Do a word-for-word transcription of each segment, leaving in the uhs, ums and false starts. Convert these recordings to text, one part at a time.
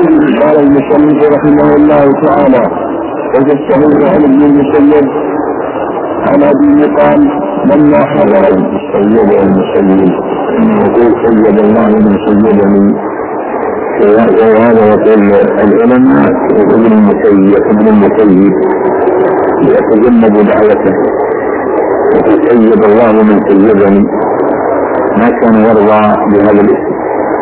قال المصنف رحمه الله تعالى: وجدته عن ابن المسيب عن ابي قال لما حضر السيد المسيب يقول سيد الله من سيدني، وهذا يقول العلماء ابن المسيب ابن المسيب يتجنب دعوته، يقول سيد الله من سيدني، ما كان يرضى بهذا الاسم.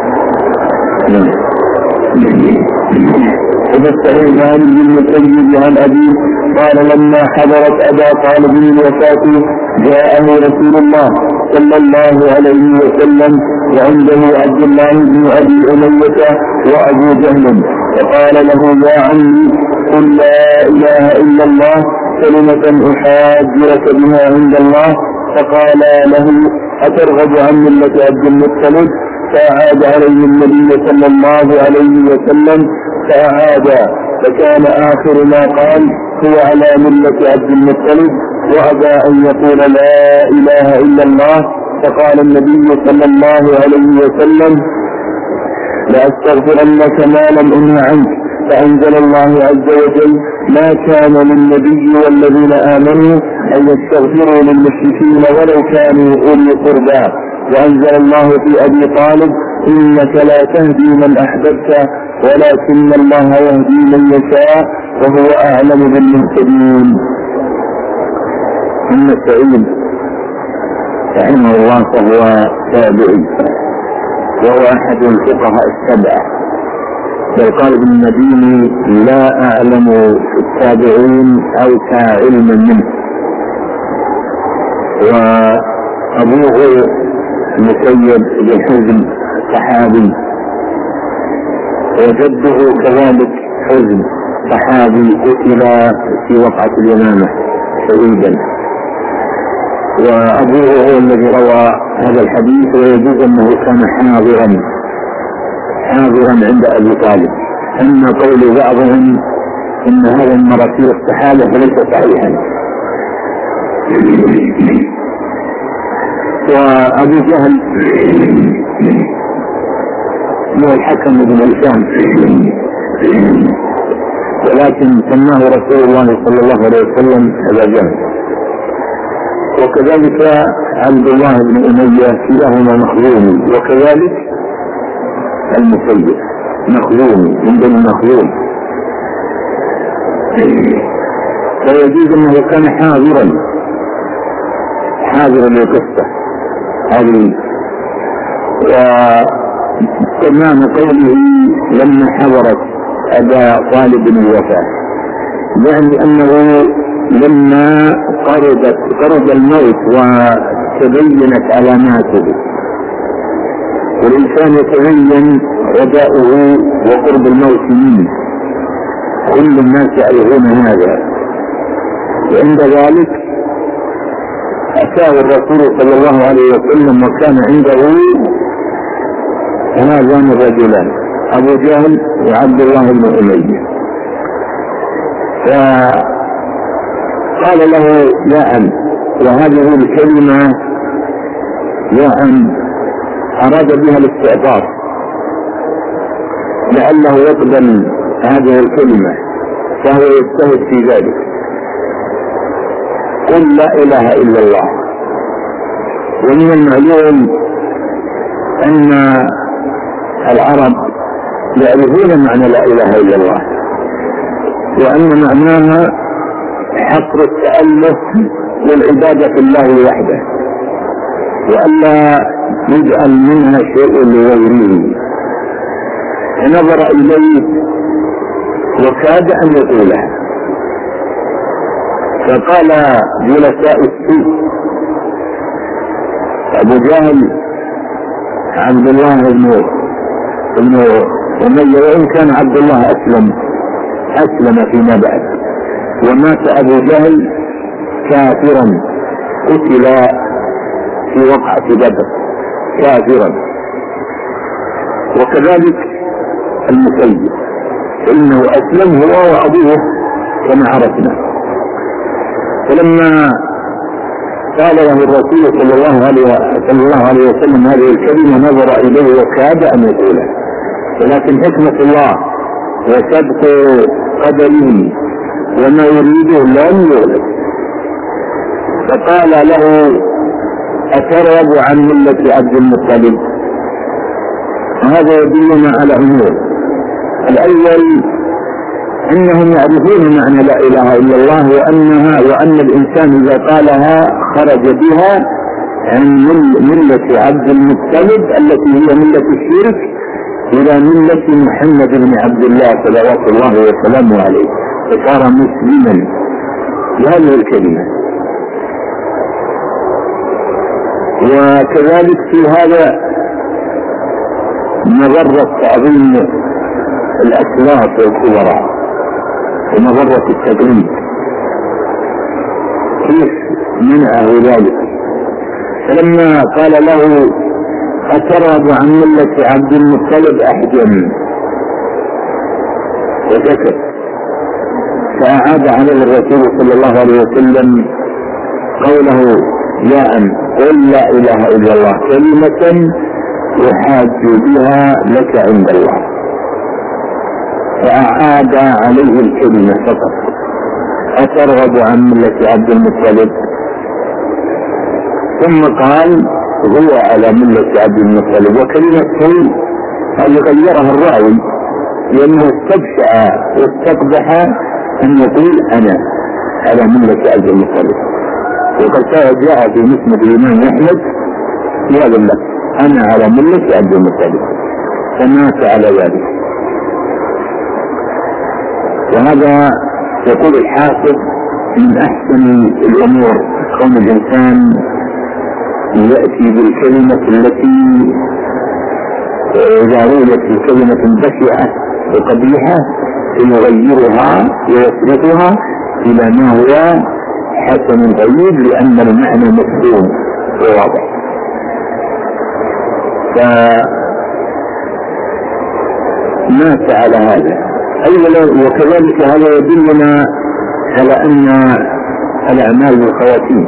وبالتالي عن ابن المسيب عن ابي قال لما حضرت ابا طالب الوفاة جاءه رسول الله صلى الله عليه وسلم وعنده عبد الله بن ابي امية وابو جهل، فقال له: يا عمي قل لا اله الا الله كلمة احاج لك بها عند الله. فقال له: اترغب عن ملة عبد المطلب؟ فأعاد عليه النبي صلى الله عليه وسلم فأعاد، فكان آخر ما قال هو على ملة عبد المطلب، وأبى أن يقول لا إله إلا الله. فقال النبي صلى الله عليه وسلم: لأستغفرن لك ما لم أنه عنك. فأنزل الله عز وجل: ما كان للنبي والذين آمنوا أن يستغفروا للمشركين ولو كانوا أولي قربى. وأنزل الله في أبي طالب: إنك لا تهدي من أحببت ولكن الله يهدي من يشاء وهو أعلم بالمهتدين. ابن سعيد رحمه الله فهو تابعي، وهو أحد الفقهاء السبعة، بل قال ابن المديني: لا أعلم في التابعين أوسع علما منه. وأبوه المسيب بن حزم صحابي، وجده كذلك حزم صحابي قتل في وقعة اليمامة شهيدا، وأبوه هو الذي روى هذا الحديث، ويجوز أنه كان حاضرا حاضرا عند أبي طالب. أما قول بعضهم إن هذا من مراسيل الصحابة فليس صحيحا. وأبو جهل هو الحكم بن هشام، ولكن سماه رسول الله صلى الله عليه وسلم أبا جهل. وكذلك عبد الله بن أمية كلاهما مخزومي، وكذلك المسيب مخزومي من بني مخزوم، فيجوز أنه كان حاضرا حاضرا للقصة هذه. وتمام قوله لما حضرت أبا طالب الوفاة، يعني أنه لما قربت قرب الموت وتبينت علاماته، والإنسان يتبين رجاؤه وقرب الموت منه، كل الناس يعرفون هذا، وعند ذلك أتاه الرسول صلى الله عليه وسلم وكان عنده هذان الرجلان أبو جهل وعبد الله بن أمية، فقال له: يا عم، وهذه الكلمة يا عم أراد بها الاستعطاف، لعله يقبل هذه الكلمة فهو يجتهد في ذلك. قل لا إله إلا الله. ومن المعلوم أن العرب يعرفون معنى لا إله إلا الله، وأن معناها حصر التأله والعبادة في الله وحده، وألا يجعل منها شيء لغيره. فنظر إليه وكاد أن يقولها، فقال جلساء السوء أبو جهل عبد الله بن أمية، وإن كان عبد الله أسلم أسلم فيما بعد، ومات أبو جهل كافرا، قتل في وقعة بدر كافرا. وكذلك المسيب فإنه أسلم هو وأبوه كما عرفنا. فلما قال له الرسول صلى الله عليه صلى الله عليه وسلم هذه الكلمة نظر إليه وكاد أن يقولها، ولكن حكمة الله وسبق قدره وما يريده لن يغلب. فقال له أترغب عن ملة عبد المطلب؟ هذا يدلنا على أمور. الأول أنهم يعرفون معنى لا إله إلا الله، وأنها وأن الإنسان إذا قالها خرج بها عن ملة عبد المطلب التي هي ملة الشرك إلى ملة محمد بن عبد الله صلوات الله وسلامه عليه، فصار مسلما بهذه الكلمة. وكذلك في هذا مضرة تعظيم الأسلاف والكبراء ومضرة التقليد، كيف منعه ذلك؟ فلما قال له أترغب عن ملة عبد المطلب أحجم وسكت، فأعاد عليه الرسول صلى الله عليه وسلم قوله يا أن قل لا إله إلا الله كلمة يحاج بها لك عند الله، فأعاد عليه الكلمة فقط أترغب عن ملة عبد المطلب، ثم قال هو على ملة عبد المطلب. وكلمة هو هذه غيرها الراوي لأنه استبشع واستقبح أن يقول أنا على ملة عبد المطلب، وقد جاء في مسند الإمام أحمد في هذا اللفظ أنا على ملة عبد المطلب، فمات على ذلك. وهذا يقول الحافظ من أحسن الأمور كون الإنسان يأتي بالكلمة التي إذا رويت بكلمة بشعة وقبيحة يغيرها ويصرفها إلى ما هو حسن غريب لأن المعنى مفهوم وواضح. فمات على هذا. أيضا وكذلك هذا يدلنا على أن الأعمال بالخواتيم،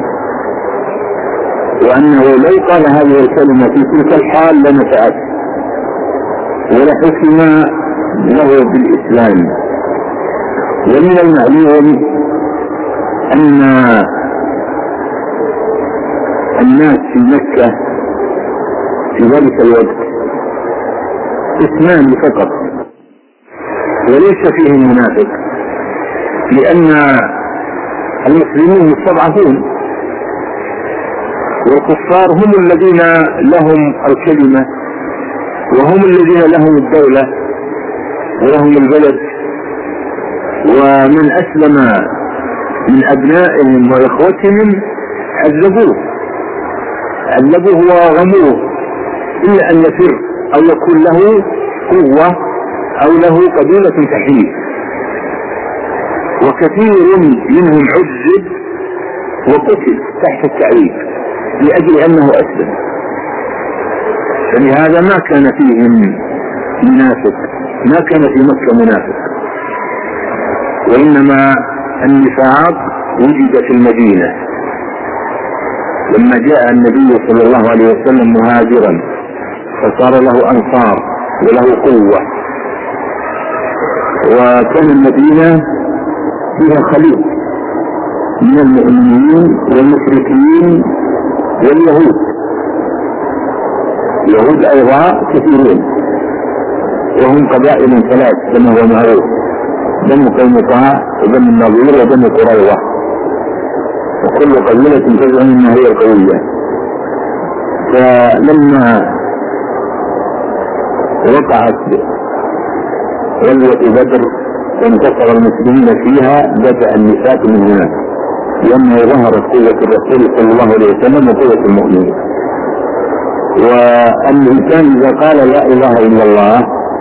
وأنه لو قال هذه الكلمة في تلك الحال لنفعت ولحكم له بالإسلام. ومن المعلوم أن الناس في مكة في ذلك الوقت اثنان فقط وليس فيهم منافق، لأن المسلمين مستضعفون والكفار هم الذين لهم الكلمة وهم الذين لهم الدولة ولهم البلد، ومن أسلم من أبنائهم وإخوتهم عذبوه عذبوه وغموه إلا أن يفر أو يكون له قوة أو له قبيلة تحييه، وكثير منهم عذب وقتل تحت التعذيب لأجل أنه أسلم. فلهذا ما كان فيهم منافق، ما كان في مكة منافق، وإنما النفاق وجد في المدينة لما جاء النبي صلى الله عليه وسلم مهاجرا فصار له أنصار وله قوة، وكان المدينة فيها خليط من المؤمنين والمشركين واليهود. اليهود أيضا كثيرون وهم قبائل ثلاث كما هو معروف، بنو قينقاع وبنو النضير وبنو قريظة، وكل قبيلة تزعم أنها هي القوية. فلما وقعت غزوة بدر وانتصر المسلمين فيها بدأ النفاق من هناك، لأنه ظهرت قوة الرسول صلى الله عليه وسلم وقوة المؤمنين. والإنسان إذا قال لا إله إلا الله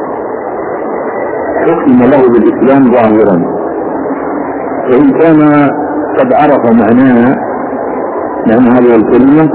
حكم له بالإسلام ظاهرا، فإن كان قد عرف معناها معنى هذه الكلمة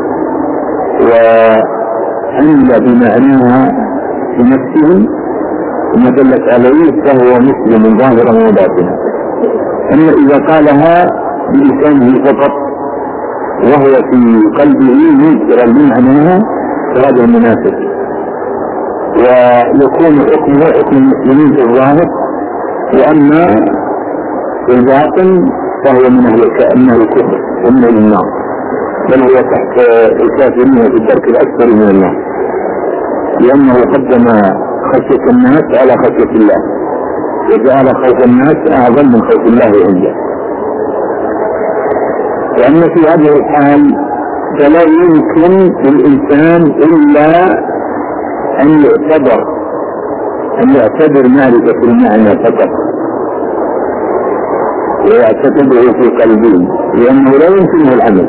وعمل بمعناها في نفسه وما دلت عليه فهو مسلم ظاهرا وباطنا. أما إذا قالها بلسانه فقط وهو في قلبه منكرا لمعناها فهذا منافق، ويكون حكمه حكم المسلمين في الظاهر وأما في الباطن فهو من أهل الكفر ومن أهل النار، بل هو تحت الكافرين في الدرك الأكثر من النار، لأنه قدم خشية الناس على خشية الله، وجعل خوف الناس أعظم من خوف الله عنده. لأن في هذه الحال فلا يمكن للإنسان إلا أن يعتبر أن يعتبر معرفة المعنى فقط ويعتقده في قلبه، لأنه لا يمكنه العمل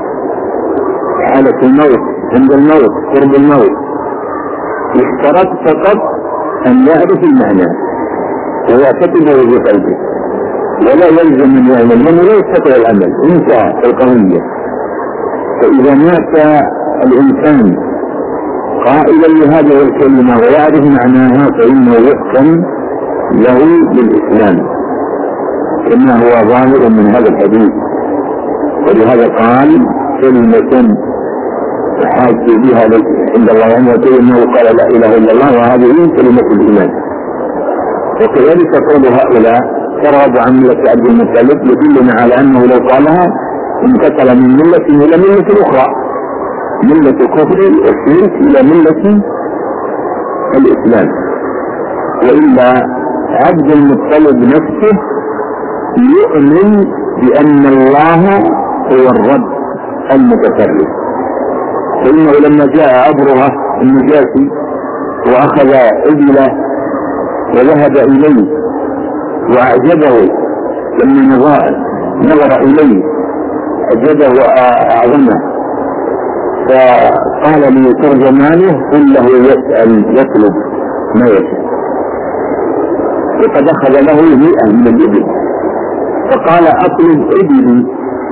حالة الموت، عند الموت، قرب الموت، يشترط فقط أن يعرف المعنى ويعتقده في قلبه، ولا يلزم من يعمل، لأنه لا يستطيع العمل، انتهى القضية. فإذا مات الإنسان قائلا لهذه الكلمة ويعرف معناها فإنه يحكم له بالإسلام كما هو ظاهر من هذا الحديث. ولهذا قال كلمة تحاج بها عند الله أن يقول إنه قال لا إله إلا الله، وهذه كلمة الإيمان. وكذلك قول هؤلاء ترغب عن ملة عبد المطلب يدلنا على أنه لو قالها انتقل من ملة إلى ملة أخرى، ملة كفر والشرك إلى ملة الإسلام. وإلا عبد المطلب نفسه يؤمن بأن الله هو الرب المتصرف، فإنه لما جاء أبرهة النجاشي وأخذ إبله وذهب إليه وأعجبه، لما نظر إليه أعجبه وأعظمه، فقال لترجمانه قل له يسأل يطلب ما يشاء، وقد أخذ له مئة من الإبل فقال أطلب إبلي،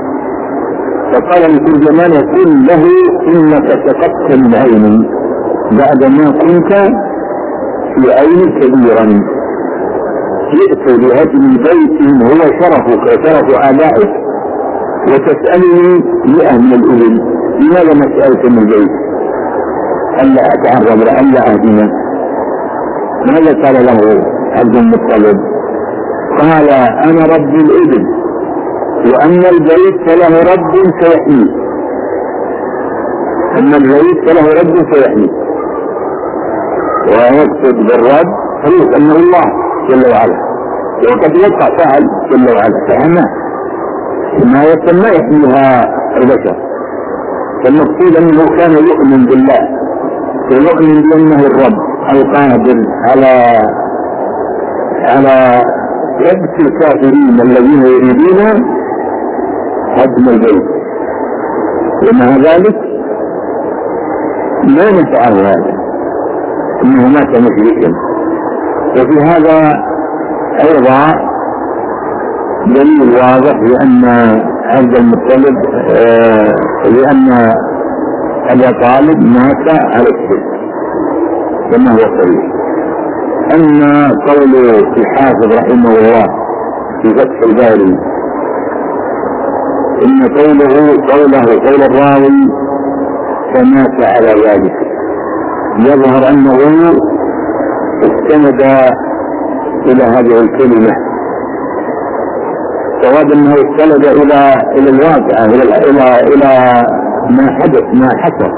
فقال لترجمانه قل له إنك سقطت من عيني بعدما كنت في عين كبيرا، جئت لهدم بيت هو شرفك وشرف آبائك وتسألني مئة من الإبل، لماذا ما سألت من البيت؟ ألا أتعرض لألا أهدنا؟ ماذا قال له عبد المطلب؟ قال أنا رب الإبل، وأما البيت فله رب سيحميه، أما البيت فله رب سيحميه. ويقصد بالرب حريص أنه الله جل وعلا، وقد وقع فعل جل وعلا فهمه ما يسمى يحميها البشر. فالمقصود أنه كان يؤمن بالله ويؤمن بأنه الرب القادر على على يبت الكافرين الذين يريدون هدم البيت، ومع ذلك ما نفعه هذا، انه مات مشركا. وفي هذا ايضا دليل واضح لان عبد المطلب آه لان ابا طالب مات على الشرك كما هو صحيح. اما قول الحافظ رحمه الله في فتح الباري ان قوله قوله قول الراوي فمات على ذلك، يظهر انه استند الى هذه الكلمه، سواء انه استند الى الى الواقع الى الى الى ما حدث ما حصل.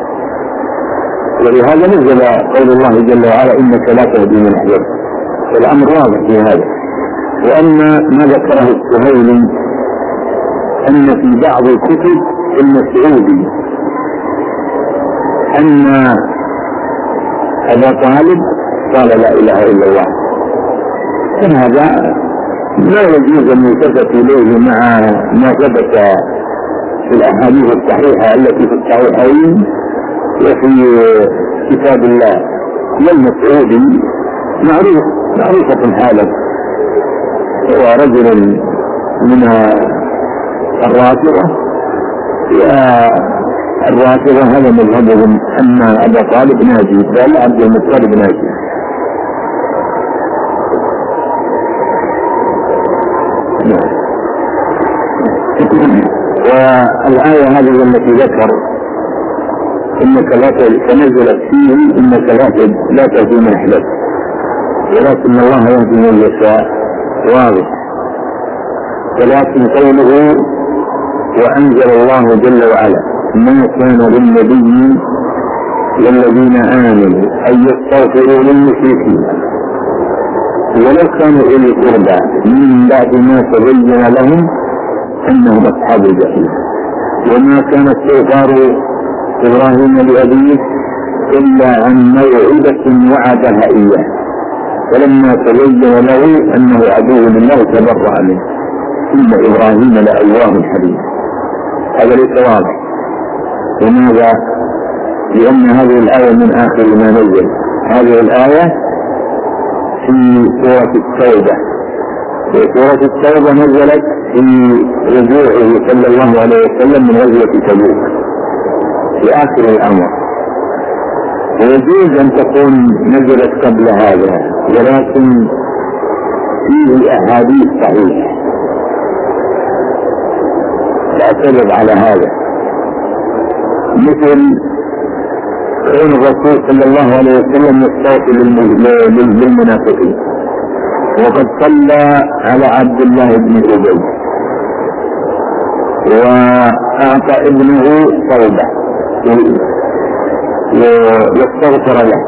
ولهذا نزل قول الله جل وعلا انك لا تهدي من احببت، والامر واضح في هذا. واما ما ذكره السهيلي ان في بعض الكتب المسعودي ان ابا طالب قال لا اله الا الله، فهذا لا يجوز ان يلتفت اليه مع ما ثبت في الاحاديث الصحيحه التي في الصحيحين وفي كتاب الله. والمسعودي معروف معروفة حاله، هو رجل من الرافضة، الرافضة هذا مذهبهم أن أبا طالب ناجي، بل عبد المطلب ناجي. والآية هذه التي ذكر إنك لا تنزلت فيه إنك لا لا تهدي من أحببت ولكن الله يهدي من يشاء، واضح. ولكن قوله وأنزل الله جل وعلا ما كان للنبي والذين آمنوا أن يستغفروا للمشركين ولو كانوا أولي قربى من بعد ما تبين لهم أنهم أصحاب الجحيم. وما كان استغفار إبراهيم لأبيه إلا عن موعدة وعدها إياه فلما تبين له أنه عدو لله تبرأ منه إن إبراهيم لأواه حليم. هذا ليس واضح. لماذا؟ لأن هذه الآية من آخر ما نزل. هذه الآية في سورة التوبة. سورة التوبة نزلت في رجوعه صلى الله عليه وسلم من غزوة تبوك في آخر الأمر، ويجوز أن تكون نزلت قبل هذا ولكن فيه أحاديث صحيحة تعترض على هذا، مثل كون الرسول صلى الله عليه وسلم يستغفر للمنافقين وقد صلى على عبد الله بن أبي وأعطى ابنه صوبة ويستغفر له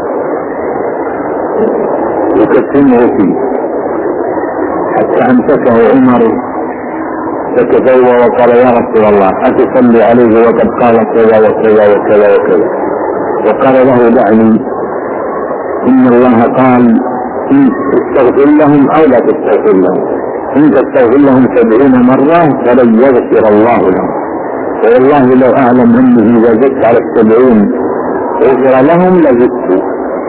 وكتمه فيه حتى أمسكه عمر فتدور وقال يا رسول الله أتصلي عليه وقد قال كذا وكذا وكذا وكذا، وقال له دعني إن الله قال إن تستغفر لهم أو لا تستغفر لهم، إن تستغفر لهم سبعين مرة فلن يغفر الله لهم، والله لو أعلم أنه إذا زدت على السبعين غفر لهم لزدت.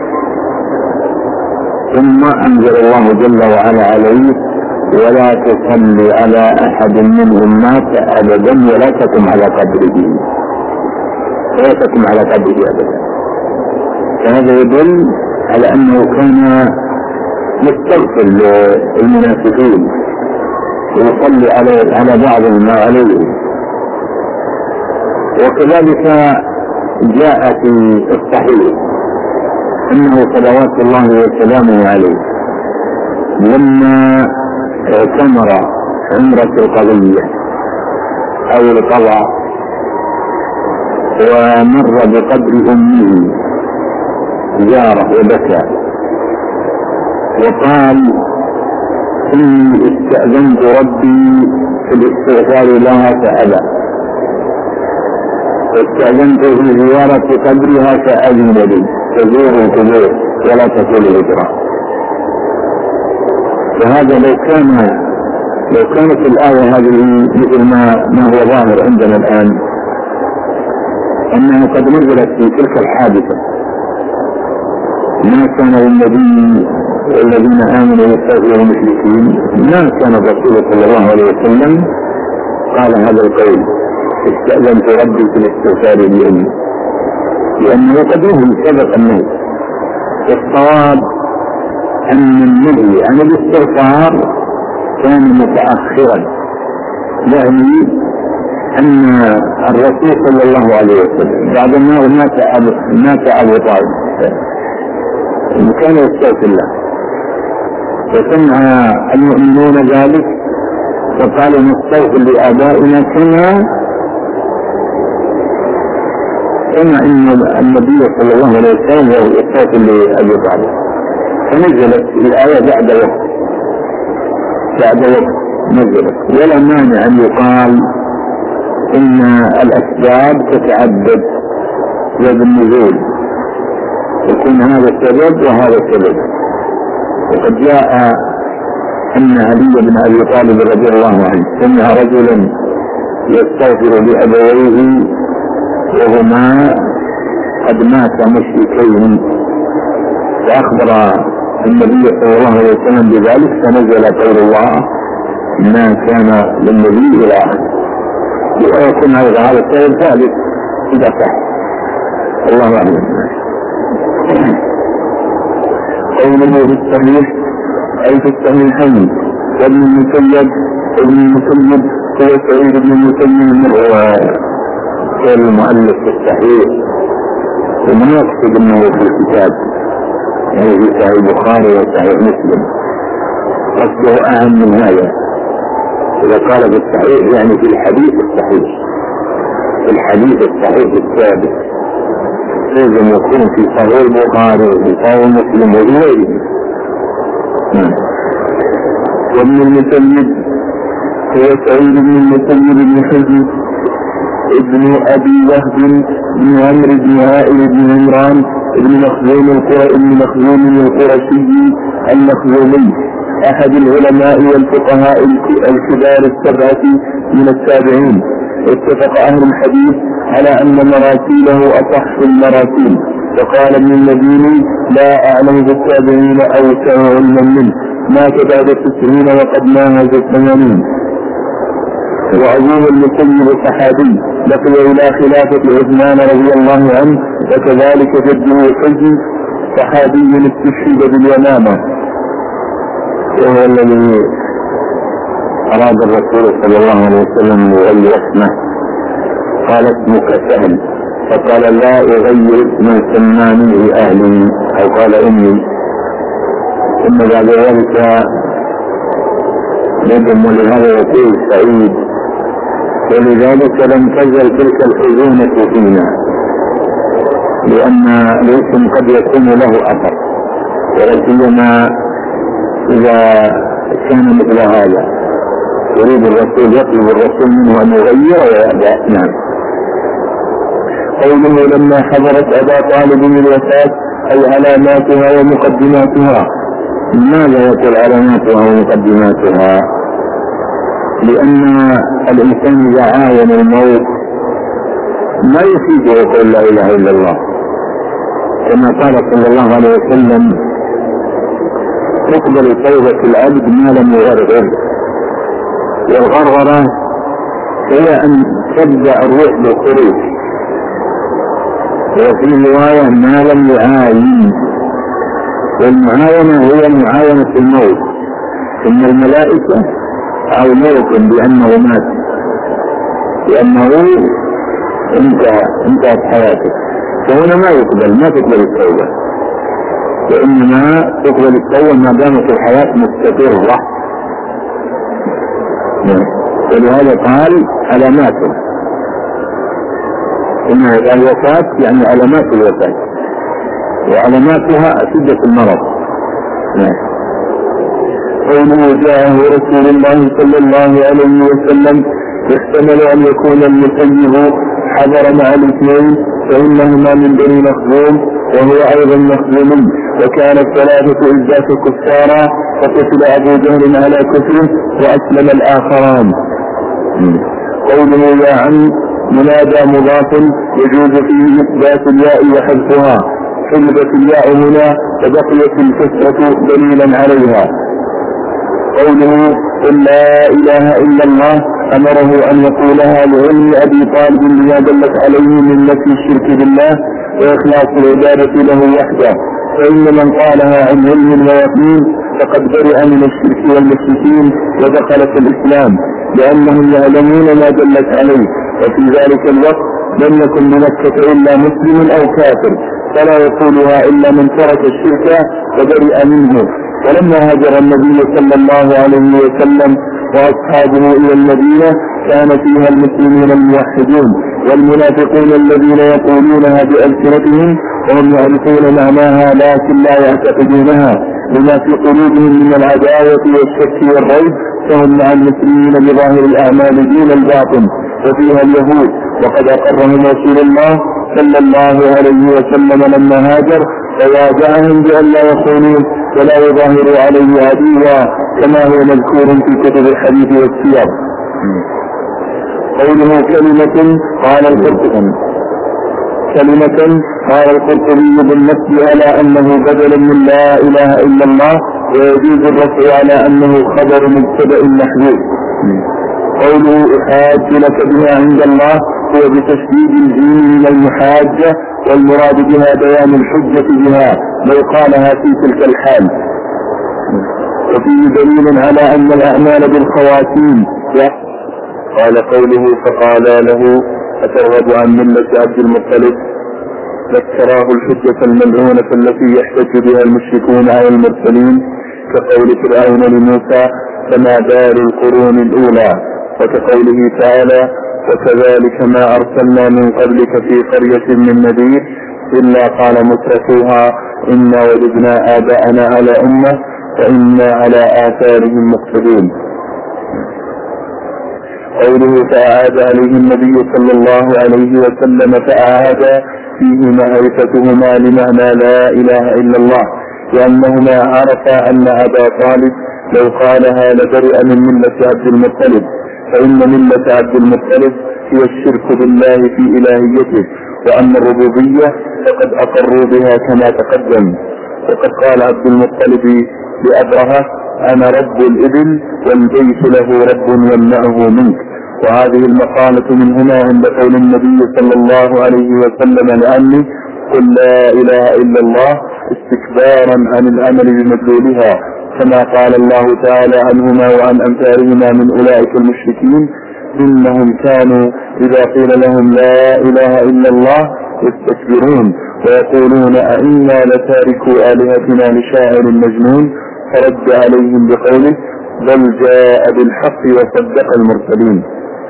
ثم أنزل الله جل وعلا عليه ولا تصلي على أحد منهم مات أبدا ولا تقم على قبره ولا تقم على قبره أبدا. فهذا يدل على أنه كان مستغفر للمنافقين ويصلي على على بعضهم ما عليه. وكذلك جاء في الصحيح أنه صلوات الله وسلامه عليه لما اعتمر عمرة القضية أو القضاء ومر بقبر أمه زاره وبكى وقال إني استأذنت ربي في الاستغفار لها فأبى، واستأذنت في زيارة قبرها فأذن لي، تزور القبور ولا تقول هجرة. فهذا لو كان لو كانت الآية هذه مثل ما ما هو ظاهر عندنا الآن أنها قد نزلت في تلك الحادثة ما كان للنبي والذين آمنوا يستغفروا المشركين، ما كان الرسول صلى الله عليه وسلم قال هذا القول استأذنت ربي في الاستغفار لأمي، لأنه قد نهي سبق النهي. الصواب أن النهي عن الاستغفار كان متأخرا، يعني أن الرسول صلى الله عليه وسلم بعدما مات أبو مات أبو طالب كان يستغفر له فسمع المؤمنون ذلك فقالوا نستغفر لآبائنا كما كما إن النبي صلى الله عليه وسلم يستغفر لأبي طالب. فنزلت الآية بعد وقت بعد وقت نزلت، ولا مانع أن يقال إن الأسباب تتعدد بالنزول، يكون هذا السبب وهذا السبب. وقد جاء أن علي بن أبي طالب رضي الله عنه سمع رجلا يستغفر لأبويه وهما قد مات مشركين، فأخبر النبي صلى الله عليه وسلم بذلك فنزل قول الله ما كان للنبي إلى آخره، ويكون هذا هذا السبب ثالث إذا صح. الله أعلم. قوله في الصحيح أي في الصحيحين وابن المسيب ابن المسيب هو سعيد بن المسيب قال المؤلف في الصحيح ومن يقصد أنه في الكتاب يعني في صحيح البخاري وصحيح مسلم، قصده أهم من هذا. إذا قال في الصحيح يعني في الحديث الصحيح، في الحديث الصحيح الثابت لازم يكون في صحيح البخاري وفي صحيح مسلم وغيره. وابن المسيب هو سعيد بن المسيب بن حزم ابن أبي وهب بن عمرو بن عائل بن عمران ابن مخزوم القرى ابن مخزوم القرشي المخزومي، أحد العلماء والفقهاء الكبار السبعة من التابعين. اتفق أهل الحديث على أن مراسيله أصح المراسيل، وقال ابن المديني لا أعلم بالتابعين أوسع علما منه، مات بعد التسعين وقد ناهز الثمانين. وأبوه المسيب صحابي لقي إلى خلافة عثمان رضي الله عنه، وكذلك جده حزم صحابي استشهد باليمامة، وهو الذي أراد الرسول صلى الله عليه وسلم أن يغير اسمه، قال اسمك سهل، فقال لا أغير اسما سماني أهلي أو قال أمي، ثم بعد ذلك ندم ولهذا يقول سعيد، ولذلك لم تزل تلك الحزونة فينا، لأن الاسم قد يكون له أثر، ولكنما إذا كان مثل هذا يريد الرسول يطلب الرسول منه أن يغير ويأبى. نعم. قوله لما حضرت أبا طالب الوفاة أي علاماتها ومقدماتها. لماذا يقول علاماتها ومقدماتها؟ لأن الإنسان إذا عاين الموت ما يفيد يقول لا إله إلا الله، كما قال صلى الله عليه وسلم تقبل توبة العبد ما لم يغرغر، والغرغرة هي أن تبدأ الروح بالخروج، وفي رواية ما لم يعاين، والمعاينة هي معاينة الموت، إن الملائكة أو موقن بأنه مات، لأنه انتهى انتهت حياته، فهنا ما يقبل ما تقبل التوبة، وإنما تقبل التوبة ما دامت الحياة مستقرة. ولهذا قال علاماته، إن الوفاة يعني علامات الوفاة، وعلاماتها شدة المرض. قوله جاءه رسول الله صلى الله عليه وسلم يحتمل أن يكون المسيب حضر مع الاثنين، فإنهما من بني مخزوم وهو أيضا مخزومي، وكانت ثلاثة إزاك كفارا، فقتل أبو جهل على كفره وأسلم الآخران. قوله يا عم منادى مضاف يجوز فيه إثبات الياء وحذفها، حذفت الياء هنا وبقيت الكسرة دليلا عليها. قوله قل لا إله إلا الله أمره أن يقولها لعلم أبي طالب بما دلت عليه من نفي الشرك بالله وإخلاص العبادة له وحده، فإن من قالها عن علم ويقين فقد برئ من الشرك والمشركين ودخل في الإسلام، لأنهم يعلمون ما دلت عليه، وفي ذلك الوقت لم يكن بمكة إلا مسلم أو كافر، فلا يقولها إلا من ترك الشرك وبرئ منه. ولما هاجر النبي صلى الله عليه وسلم وأصحابه إلى المدينة كان فيها المسلمون الموحدون والمنافقون الذين يقولونها بألسنتهم وهم يعرفون معناها لكن لا يعتقدونها لما في قلوبهم من العداوة والشك والريب، فهم مع المسلمين بظاهر الأعمال دون الباطن. وفيها اليهود وقد أقرهم رسول الله صلى الله عليه وسلم لما هاجر وواجههم بأن لا يخونوا ولا يظاهروا عليه عدوا، كما هو مذكور في كتب الحديث والسير. قوله كلمة قال القرطبي كلمة قال القرطبي بالنصب على أنه بدل من لا إله إلا الله، ويجوز الرفع على أنه خبر مبتدأ محذوف. قوله أحاج لك بها عند الله هو بتشديد الجيم من المحاجة، والمراد بها بيان الحجة بها لو قالها في تلك الحال. وفيه دليل على أن الأعمال بالخواتيم. قال قوله فقال له أترغب عن ملة عبد المطلب، ذكراه الحجة الملعونة التي يحتج بها المشركون على المرسلين كقول فرعون لموسى فما بال القرون الأولى، وكقوله تعالى وكذلك ما أرسلنا من قبلك في قرية من نذير إلا قال مترفوها إنا وجدنا آباءنا على أمة وإنا على آثارهم مقتدون. قوله فأعاد عليه النبي صلى الله عليه وسلم فأعاد فيهما هيفتهما لمعنى لا إله إلا الله، لأنهما عرفا أن أبا طالب لو قالها لبرئ من ملة عبد المطلب، فإن ملة عبد المطلب هي الشرك بالله في إلهيته، وأما الربوبية فقد أقروا بها كما تقدم. وقد قال عبد المطلب لأبرهة أنا رب الإبل والبيت له رب يمنعه منك، وهذه المقالة من هنا عند قول النبي صلى الله عليه وسلم لعمه قل لا إله إلا الله استكبارا عن العمل بمدلولها، كما قال الله تعالى عنهما وعن أمثالهما من أولئك المشركين إنهم كانوا إذا قيل لهم لا إله إلا الله يستكبرون ويقولون أئنا لتاركوا آلهتنا لشاعر مجنون، فرد عليهم بقوله بل جاء بالحق وصدق المرسلين.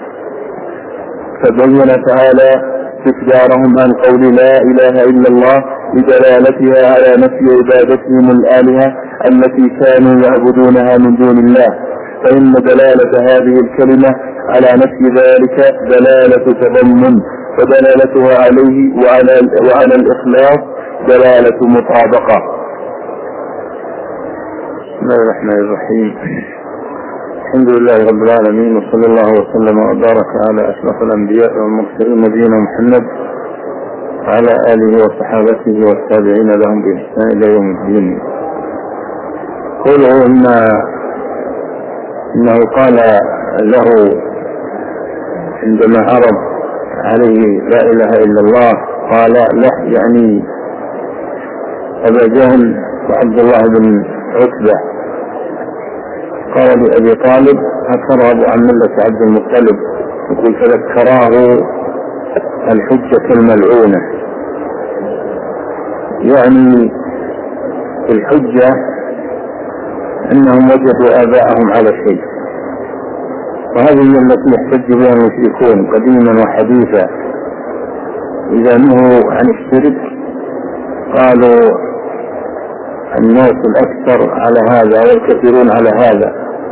فبين تعالى استكبارهم عن قول لا إله إلا الله بدلالتها على نفي عبادتهم الآلهة التي كانوا يعبدونها من دون الله، فإن دلالة هذه الكلمة على نفي ذلك دلالة تضمن، ودلالتها عليه وعلى, وعلى الإخلاص دلالة مطابقة. بسم الله الرحمن الرحيم. الحمد لله رب العالمين، وصلى الله وسلم وبارك على أشرف الأنبياء والمرسلين نبينا محمد وعلى آله وصحابته والتابعين لهم بإحسان إلى يوم الدين. قوله إن إنه قال له عندما عرض عليه لا إله إلا الله قال لا يعني أبا جهل وعبد الله بن عتبة، قال لأبي طالب أترغب عن ملة عبد المطلب، يقول فذكراه الحجة الملعونة، يعني الحجة أنهم وجدوا آباءهم على شيء، وهذه التي يحتج بها المشركون قديما وحديثا إذا نهوا عن الشرك قالوا الناس الأكثر على هذا والكثيرون على هذا،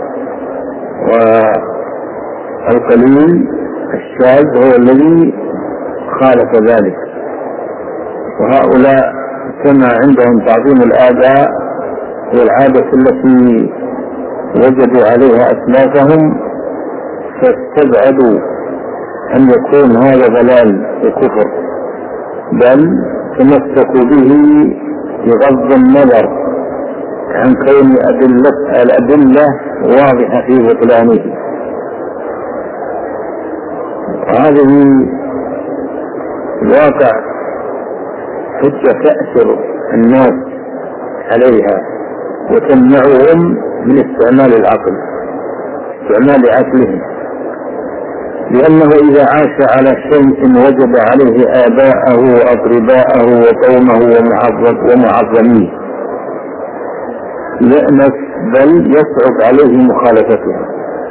والقليل الشاذ هو الذي خالف ذلك. وهؤلاء كما عندهم تعظيم الآباء والعادة التي وجدوا عليها أسلافهم فاستبعدوا أن يكون هذا ضلال وكفر، بل تمسكوا به بغض النظر عن كون أدلة الأدلة واضحة في بطلانه. وهذه الواقع حجة تأثر الناس عليها وتمنعهم من استعمال العقل استعمال عقلهم، لأنه إذا عاش على شيء وجد عليه آباءه وأقرباءه وقومه ومعظميه يأنس بل يصعب عليه مخالفتهم،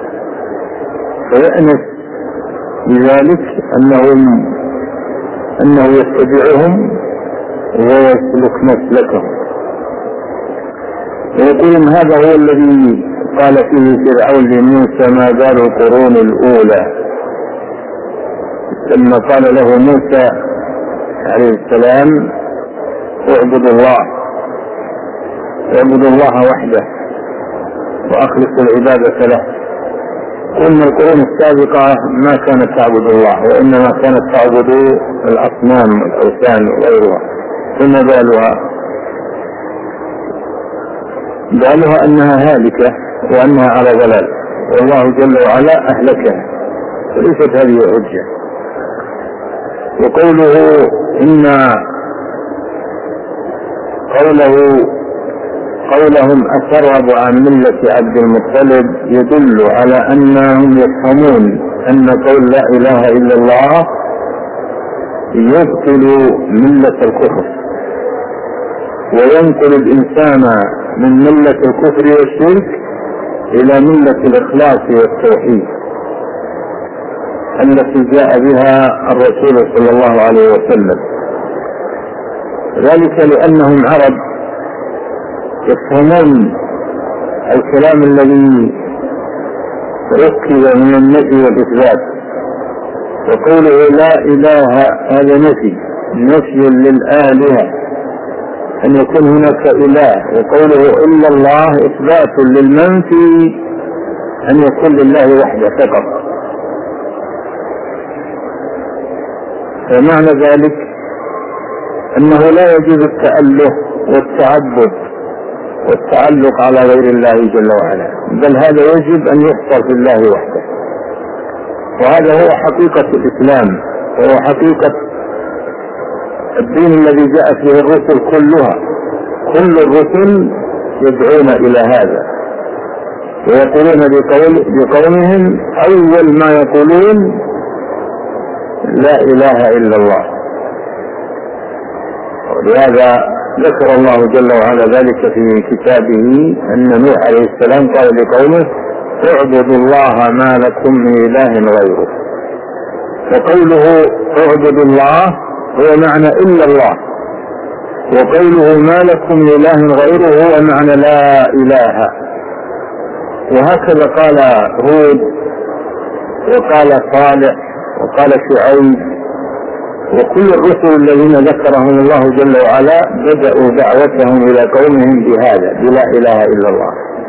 فيأنس بذلك أنهم أنه يتبعهم ويسلك مسلكهم. ويقولون هذا هو الذي قال فيه فرعون لموسى ما بال القرون الأولى، لما قال له موسى عليه السلام اعبد الله اعبد الله وحده وأخلص العبادة له، قلنا القرون السابقة ما كانت تعبد الله وإنما كانت تعبد الأصنام والأوثان وغيرها، فما بالها بالها أنها هالكة وأنها على ضلال، والله جل وعلا أهلكها، وليست هذه حجة. وقوله إن قوله قولهم أترغب عن ملة عبد المطلب يدل على أنهم يفهمون أن قول لا إله إلا الله يبطل ملة الكفر وينقل الإنسان من ملة الكفر والشرك إلى ملة الإخلاص والتوحيد التي جاء بها الرسول صلى الله عليه وسلم. ذلك لأنهم عرب يفهمون الكلام الذي ركب من النفي والإثبات، وقوله لا إله هذا نفي نفي للآلهة أن يكون هناك إله، وقوله إلا الله إثبات للمنفي أن يكون لله وحده فقط. فمعنى ذلك أنه لا يجوز التأله والتعبد والتعلق على غير الله جل وعلا، بل هذا يجب أن يحصر في الله وحده. وهذا هو حقيقة الإسلام، وهو حقيقة الدين الذي جاءت به الرسل كلها. كل الرسل يدعون إلى هذا ويقولون بقولهم أول ما يقولون لا إله إلا الله. ولهذا ذكر الله جل وعلا ذلك في كتابه أن نوح عليه السلام قال لقومه اعبدوا الله ما لكم من إله غيره. فقوله اعبدوا الله هو معنى إلا الله، وقوله ما لكم من إله غيره هو معنى لا إله. وهكذا قال هود وقال صالح وقال شعيب، وكل الرسل الذين ذكرهم الله جل وعلا بدأوا دعوتهم إلى قومهم بهذا بلا إله إلا الله.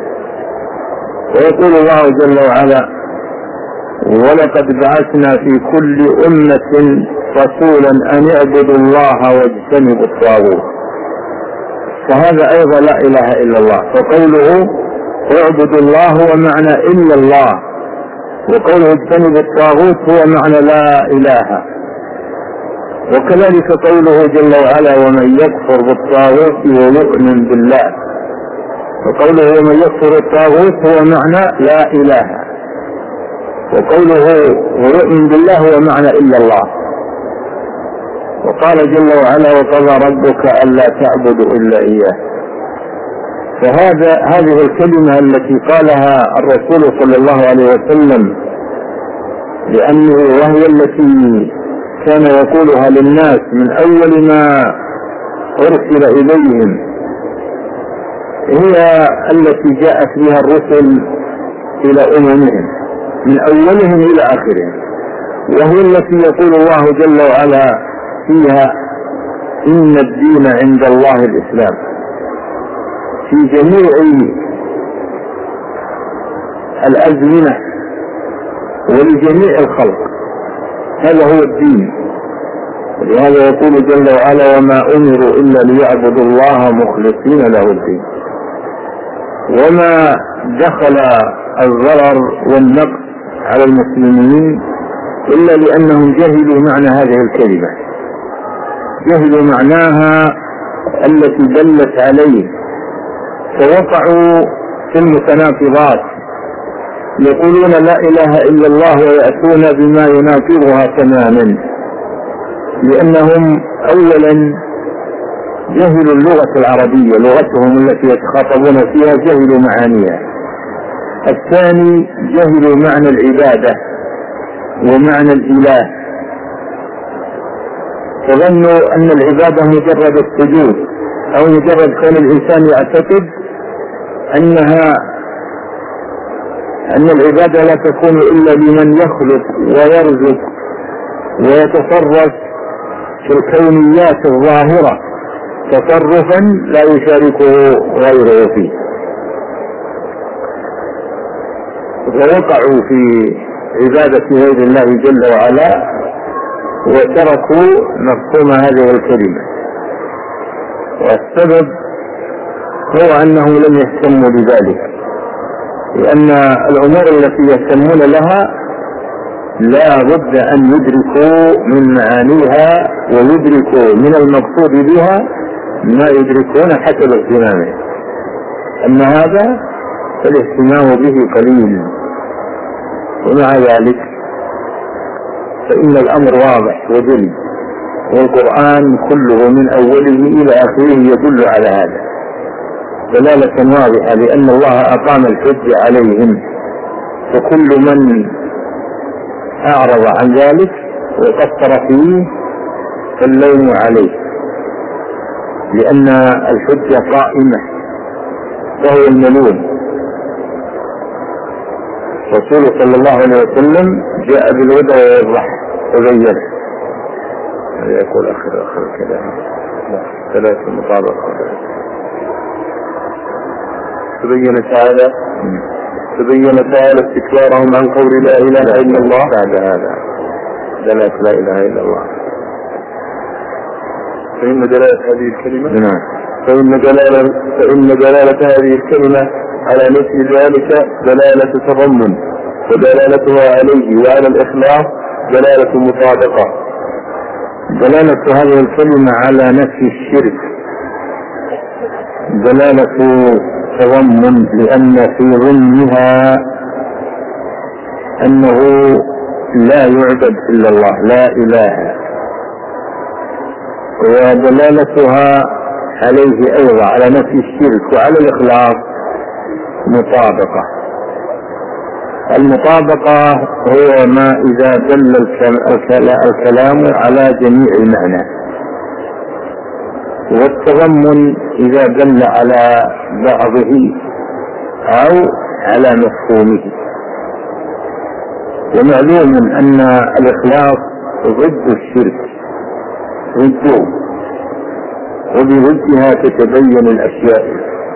ويقول الله جل وعلا ولقد بعثنا في كل أمة رسولا أن اعبدوا الله واجتنبوا الطاغوت. فهذا أيضا لا إله إلا الله. فقوله اعبدوا الله هو معنى إلا الله، وقوله اجتنبوا الطاغوت هو معنى لا إله. وكذلك قوله جل وعلا ومن يكفر بالطاغوت ويؤمن بالله. وقوله ومن يكفر الطاغوت هو معنى لا إله، وقوله ويؤمن بالله هو معنى إلا الله. وقال جل وعلا وقضى ربك ألا تعبدوا إلا إياه. فهذا هذه الكلمة التي قالها الرسول صلى الله عليه وسلم لأنه وهي التي كان يقولها للناس من أول ما أرسل إليهم، هي التي جاءت بها الرسل إلى أممهم من أولهم إلى آخرهم، وهي التي يقول الله جل وعلا فيها إن الدين عند الله الإسلام في جميع الأزمنة ولجميع الخلق. هذا هو الدين. ولهذا يقول جل وعلا وما أمروا إلا ليعبدوا الله مخلصين له الدين. وما دخل الضرر والنقص على المسلمين إلا لأنهم جهلوا معنى هذه الكلمة، جهلوا معناها التي دلت عليه، فوقعوا في المتناقضات، يقولون لا إله إلا الله ويأتون بما يناقضها تماما، لأنهم أولا جهلوا اللغة العربية لغتهم التي يتخاطبون فيها، جهلوا معانيها. الثاني جهلوا معنى العبادة ومعنى الإله، فظنوا أن العبادة مجرد السجود أو مجرد كون الإنسان يعتقد أنها أن العبادة لا تكون إلا لمن يخلق ويرزق ويتصرف في الكونيات الظاهرة تصرفا لا يشاركه غيره فيه. فوقعوا في عبادة غير الله جل وعلا وتركوا مفهوم هذه الكلمة، والسبب هو أنهم لم يهتموا بذلك، لأن الأمور التي يهتمون لها لا بد أن يدركوا من معانيها ويدركوا من المقصود بها ما يدركون حسب اهتمامه. أما هذا فالاهتمام به قليل، ومع ذلك فإن الأمر واضح وجلي، والقرآن كله من أوله إلى آخره يدل على هذا. دلالة واضحة، لأن الله أقام الحجة عليهم، فكل من أعرض عن ذلك وقصر فيه فاللوم عليه، لأن الحجة قائمة وهو الملوم. رسول صلى الله عليه وسلم جاء بالهدى ويوضح وبين. يقول آخر آخر الكلام ثلاث المطابقة. تبين تعالى تبين تعالى استكبارهم عن قول لا إله إلا الله بعد هذا دلالة لا إله إلا الله. فإن دلالة هذه الكلمة نعم فإن دلالة فإن دلالة هذه الكلمة على نفي ذلك دلالة تضمن، ودلالتها عليه وعلى الإخلاص دلالة مطابقة. دلالة هذه الكلمة على نفي الشرك دلالة تضمن، لأن في ضمنها أنه لا يعبد إلا الله، لا إله. ودلالتها عليه أيضا على نفي الشرك وعلى الإخلاص مطابقة. المطابقة هو ما إذا دل الكلام على جميع المعنى، والتضمن إذا دل على بعضه أو على مفهومه. ومعلوم أن الإخلاص ضد الشرك، ضده، وبضدها تتبين الأشياء،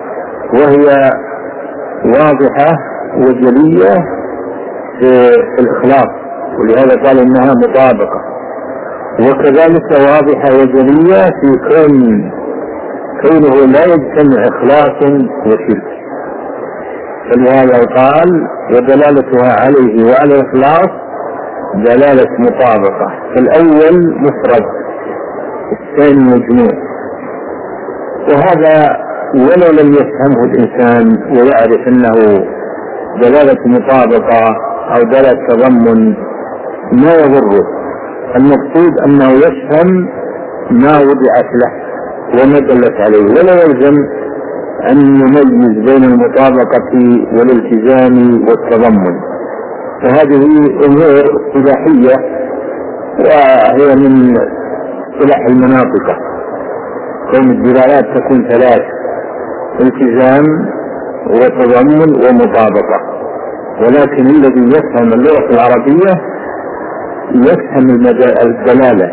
وهي واضحة وجلية في الإخلاص، ولهذا قال إنها مطابقة. وكذلك واضحة وجلية في كون كونه لا يجتمع إخلاص وشرك، فلهذا قال ودلالتها عليه وعلى الإخلاص دلالة مطابقة. فالأول مفرد، الثاني مجموع. وهذا ولو لم يفهمه الإنسان ويعرف أنه دلالة مطابقة أو دلالة تضمن ما يضره، المقصود أنه يفهم ما وضعت له وما دلت عليه، ولا يلزم أن يميز بين المطابقة والالتزام والتضمن. فهذه أمور إباحية وهي من اصطلاح المناطق، كون الدلالات تكون ثلاث: التزام وتضمن ومطابقة. ولكن الذي يفهم اللغة العربية يفهم الدلالة،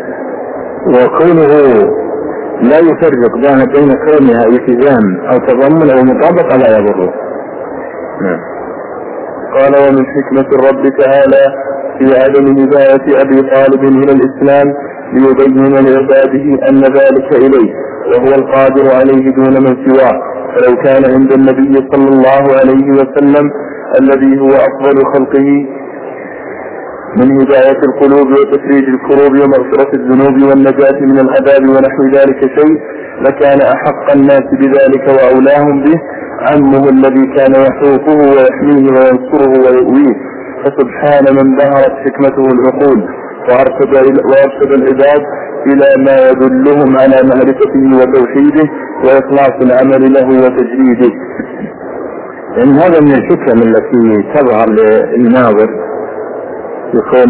وكونه لا يفرق بين كونها التزام أو تضمن أو مطابقة لا يضره. نعم. قال: ومن حكمة الرب تعالى في عدم هداية أبي طالب إلى الإسلام ليبين لعباده أن ذلك إليه وهو القادر عليه دون من سواه. فلو كان عند النبي صلى الله عليه وسلم الذي هو أفضل خلقه من هداية القلوب وتفريج الكروب ومغفرة الذنوب والنجاة من العذاب ونحو ذلك شيء، لكان أحق الناس بذلك وأولاهم به عمه الذي كان يحوطه ويحميه وينصره ويؤويه. فسبحان من ظهرت حكمته العقول وأرشد العباد إلى ما يدلهم على معرفته وتوحيده وإخلاص العمل له وتجريده. لأن هذا من الحكم التي تظهر للناظر يكون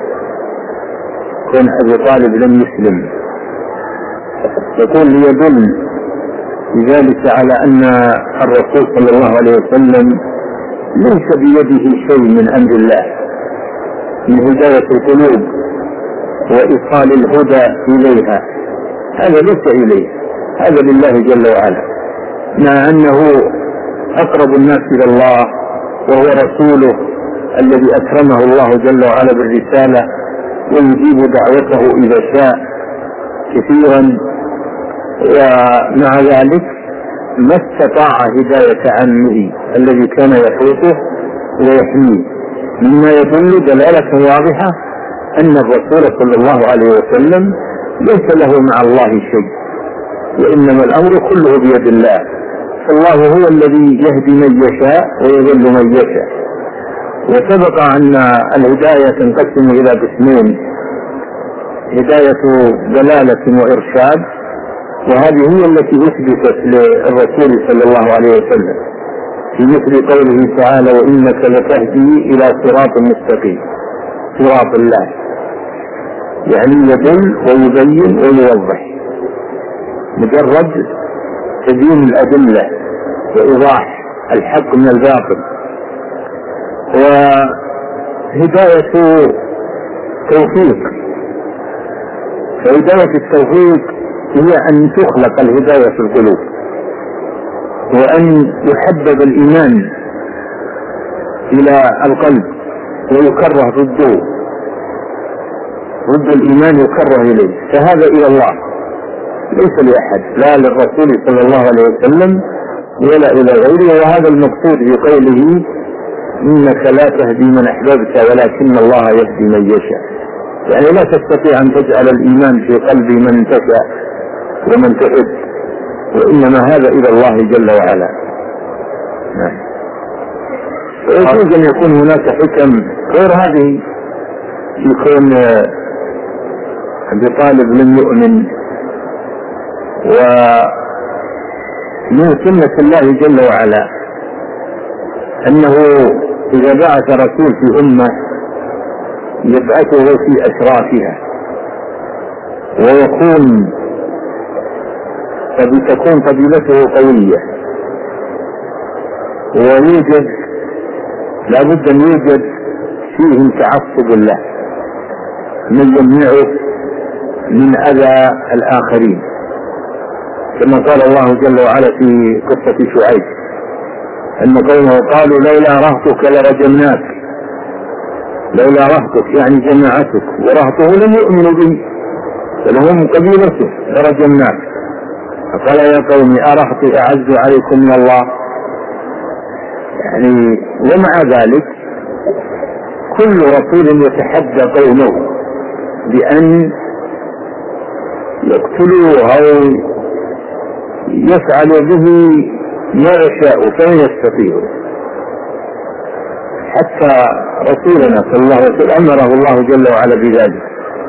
يكون أبي طالب لم يسلم، يقول ليدل بذلك على أن الرسول صلى الله عليه وسلم ليس بيده شيء من أمر الله من هداية القلوب وإيصال الهدى إليها، هذا ليس إليه، هذا لله جل وعلا، مع أنه أقرب الناس إلى الله وهو رسوله الذي أكرمه الله جل وعلا بالرسالة ويجيب دعوته إذا شاء كثيرا. ومع ذلك ما استطاع هداية عمه الذي كان يحوطه ويحميه، مما يدل دلالة واضحة أن الرسول صلى الله عليه وسلم ليس له مع الله شيء، وإنما الأمر كله بيد الله، فالله هو الذي يهدي من يشاء ويضل من يشاء. وسبق أن الهداية تنقسم إلى قسمين: هداية دلالة وإرشاد، وهذه هي التي أثبتت للرسول صلى الله عليه وسلم في مثل قوله تعالى وإنك لتهدي إلى صراط مستقيم. صراط الله يعني يدل ويبين ويوضح، مجرد تبيين الأدلة وإيضاح الحق من الباطل. وهداية توفيق، فهداية التوفيق هي أن تخلق الهداية في القلوب، وأن يحبب الإيمان إلى القلب ويكره ضده، ضد الإيمان يكره إليه، فهذا إلى الله ليس لأحد، لا للرسول صلى الله عليه وسلم ولا إلى غيره. وهذا المقصود في قوله إنك لا تهدي من أحببت ولكن الله يهدي من يشاء، يعني لا تستطيع أن تجعل الإيمان في قلب من تشاء ومن تحب، وإنما هذا إلى الله جل وعلا. ويجوز أن يكون هناك حكم غير هذه، يكون أبي طالب لم يؤمن، ومن سنة الله جل وعلا أنه إذا بعث رسول في أمة يبعثه في أشرافها، ويكون فبتكون قبيلته قوية، ويوجد لابد أن يوجد فيهم تعصب له من يمنعه من أذى الآخرين، كما قال الله جل وعلا في قصة شعيب أن قومه قالوا لولا رهطك لرجمناك، لولا رهطك يعني جماعتك، ورهطه لم يؤمنوا به فلهم قبيلته لرجمناك. فقال يا قوم أرهطي أعز عليكم من الله، يعني ومع ذلك كل رسول يتحدى قومه بأن يقتلوه أو يفعل به ما يشاء فلا يستطيع. حتى رسولنا صلى الله عليه وسلم أمره الله جل وعلا بذلك،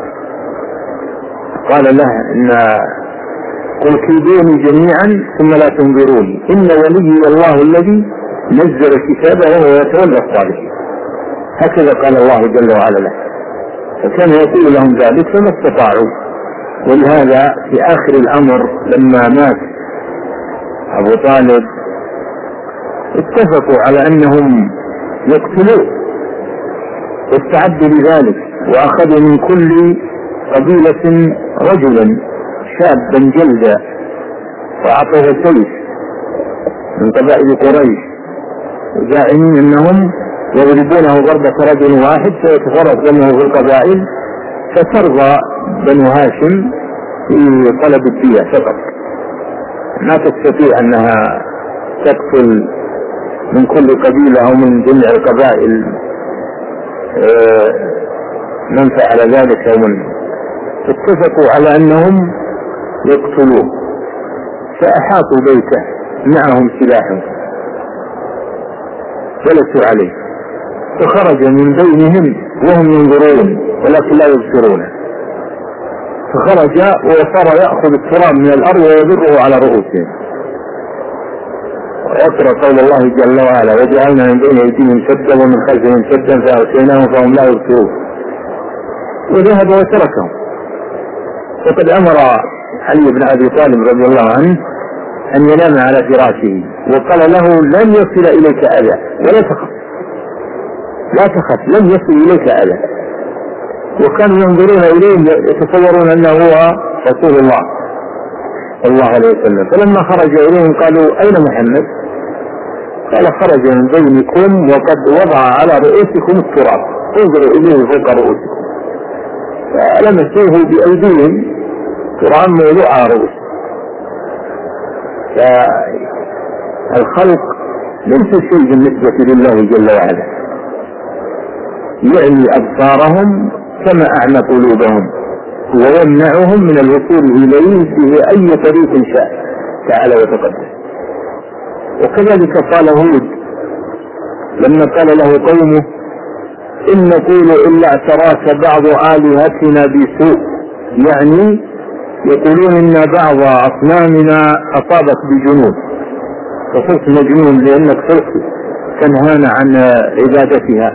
قال له إن قل كيدوني جميعا ثم لا تنظروني إن ولي الله الذي نزل كتابه وهو يتولى الصالحين. هكذا قال الله جل وعلا له، فكان يقول لهم ذلك فما استطاعوا. ولهذا في آخر الأمر لما مات أبو طالب اتفقوا على أنهم يقتلوه، واستعدوا لذلك، وأخذوا من كل قبيلة رجلا شابا جلدا وأعطوه سيف من قبائل قريش، زاعمين أنهم يضربونه ضربة رجل واحد فيتفرق دمه في القبائل، فترضى بنو هاشم في طلب الدية فقط، ما تستطيع أنها تقتل من كل قبيلة أو من جميع القبائل من فعل ذلك أو من. اتفقوا على أنهم يقتلوه، فأحاطوا بيته معهم سلاحهم جلسوا عليه، فخرج من بينهم وهم ينظرون ولكن لا يبصرونه، فخرج وصار يأخذ التراب من الأرض ويضره على رؤوسهم، ويقرأ قول الله جل وعلا وجعلنا من بين أيديهم سدا ومن خلفهم سدا فأغشيناهم فهم لا يبصرون، وذهب وتركهم. وقد أمر علي بن أبي طالب رضي الله عنه أن ينام على فراشه، وقال له لن يصل إليك أذى ولا تخف، لا تخف لن يصل إليك أذى. وكانوا ينظرون إليه يتصورون أنه هو رسول الله صلى الله عليه وسلم. فلما خرج إليهم قالوا أين محمد؟ قال خرج من بينكم وقد وضع على رؤوسكم التراب، انظروا إليه فوق رؤوسكم، فلمسوه بأيديهم تراب موضوع على رؤوسهم. فالخلق ليس شيء بالنسبة لله جل وعلا، يعني أبصارهم كما أعمى قلوبهم، ويمنعهم من الوصول إليه بأي طريق شاء تعالى وتقدس. وكذلك قال هود لما قال له قومه إن نقول إلا اعتراك بعض آلهتنا بسوء، يعني يقولون إن بعض أصنامنا أصابت بجنون، فصرت مجنون لأنك صرت تنهانا عن عبادتها.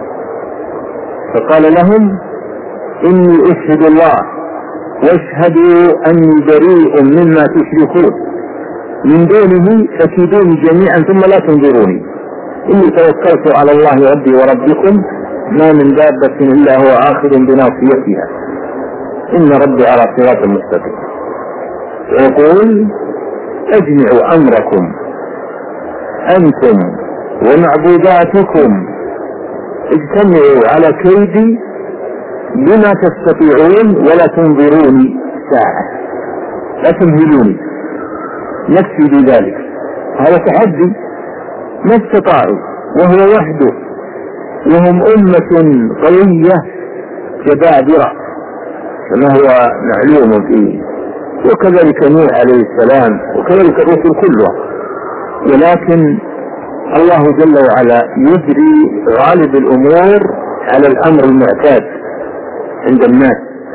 فقال لهم إني أشهد الله واشهدوا أني بريء مما تشركون، من دونه فكيدوني جميعا ثم لا تنظروني، إني توكلت على الله ربي وربكم ما من دابة إلا هو آخذ بناصيتها إن ربي على صراط مستقيم. ويقول اجمعوا أمركم أنتم ومعبوداتكم، اجتمعوا على كيدي بما تستطيعون ولا تنظروني ساعة، لا تنهلوني، نفسي بذلك. هذا تحدي، ما استطاعوا وهو وحده، وهم أمة قوية جبابرة كما هو معلوم فيه، وكذلك نوح عليه السلام وكذلك الرسل كلها. ولكن الله جل وعلا يجري غالب الأمور على الأمر المعتاد عند الناس،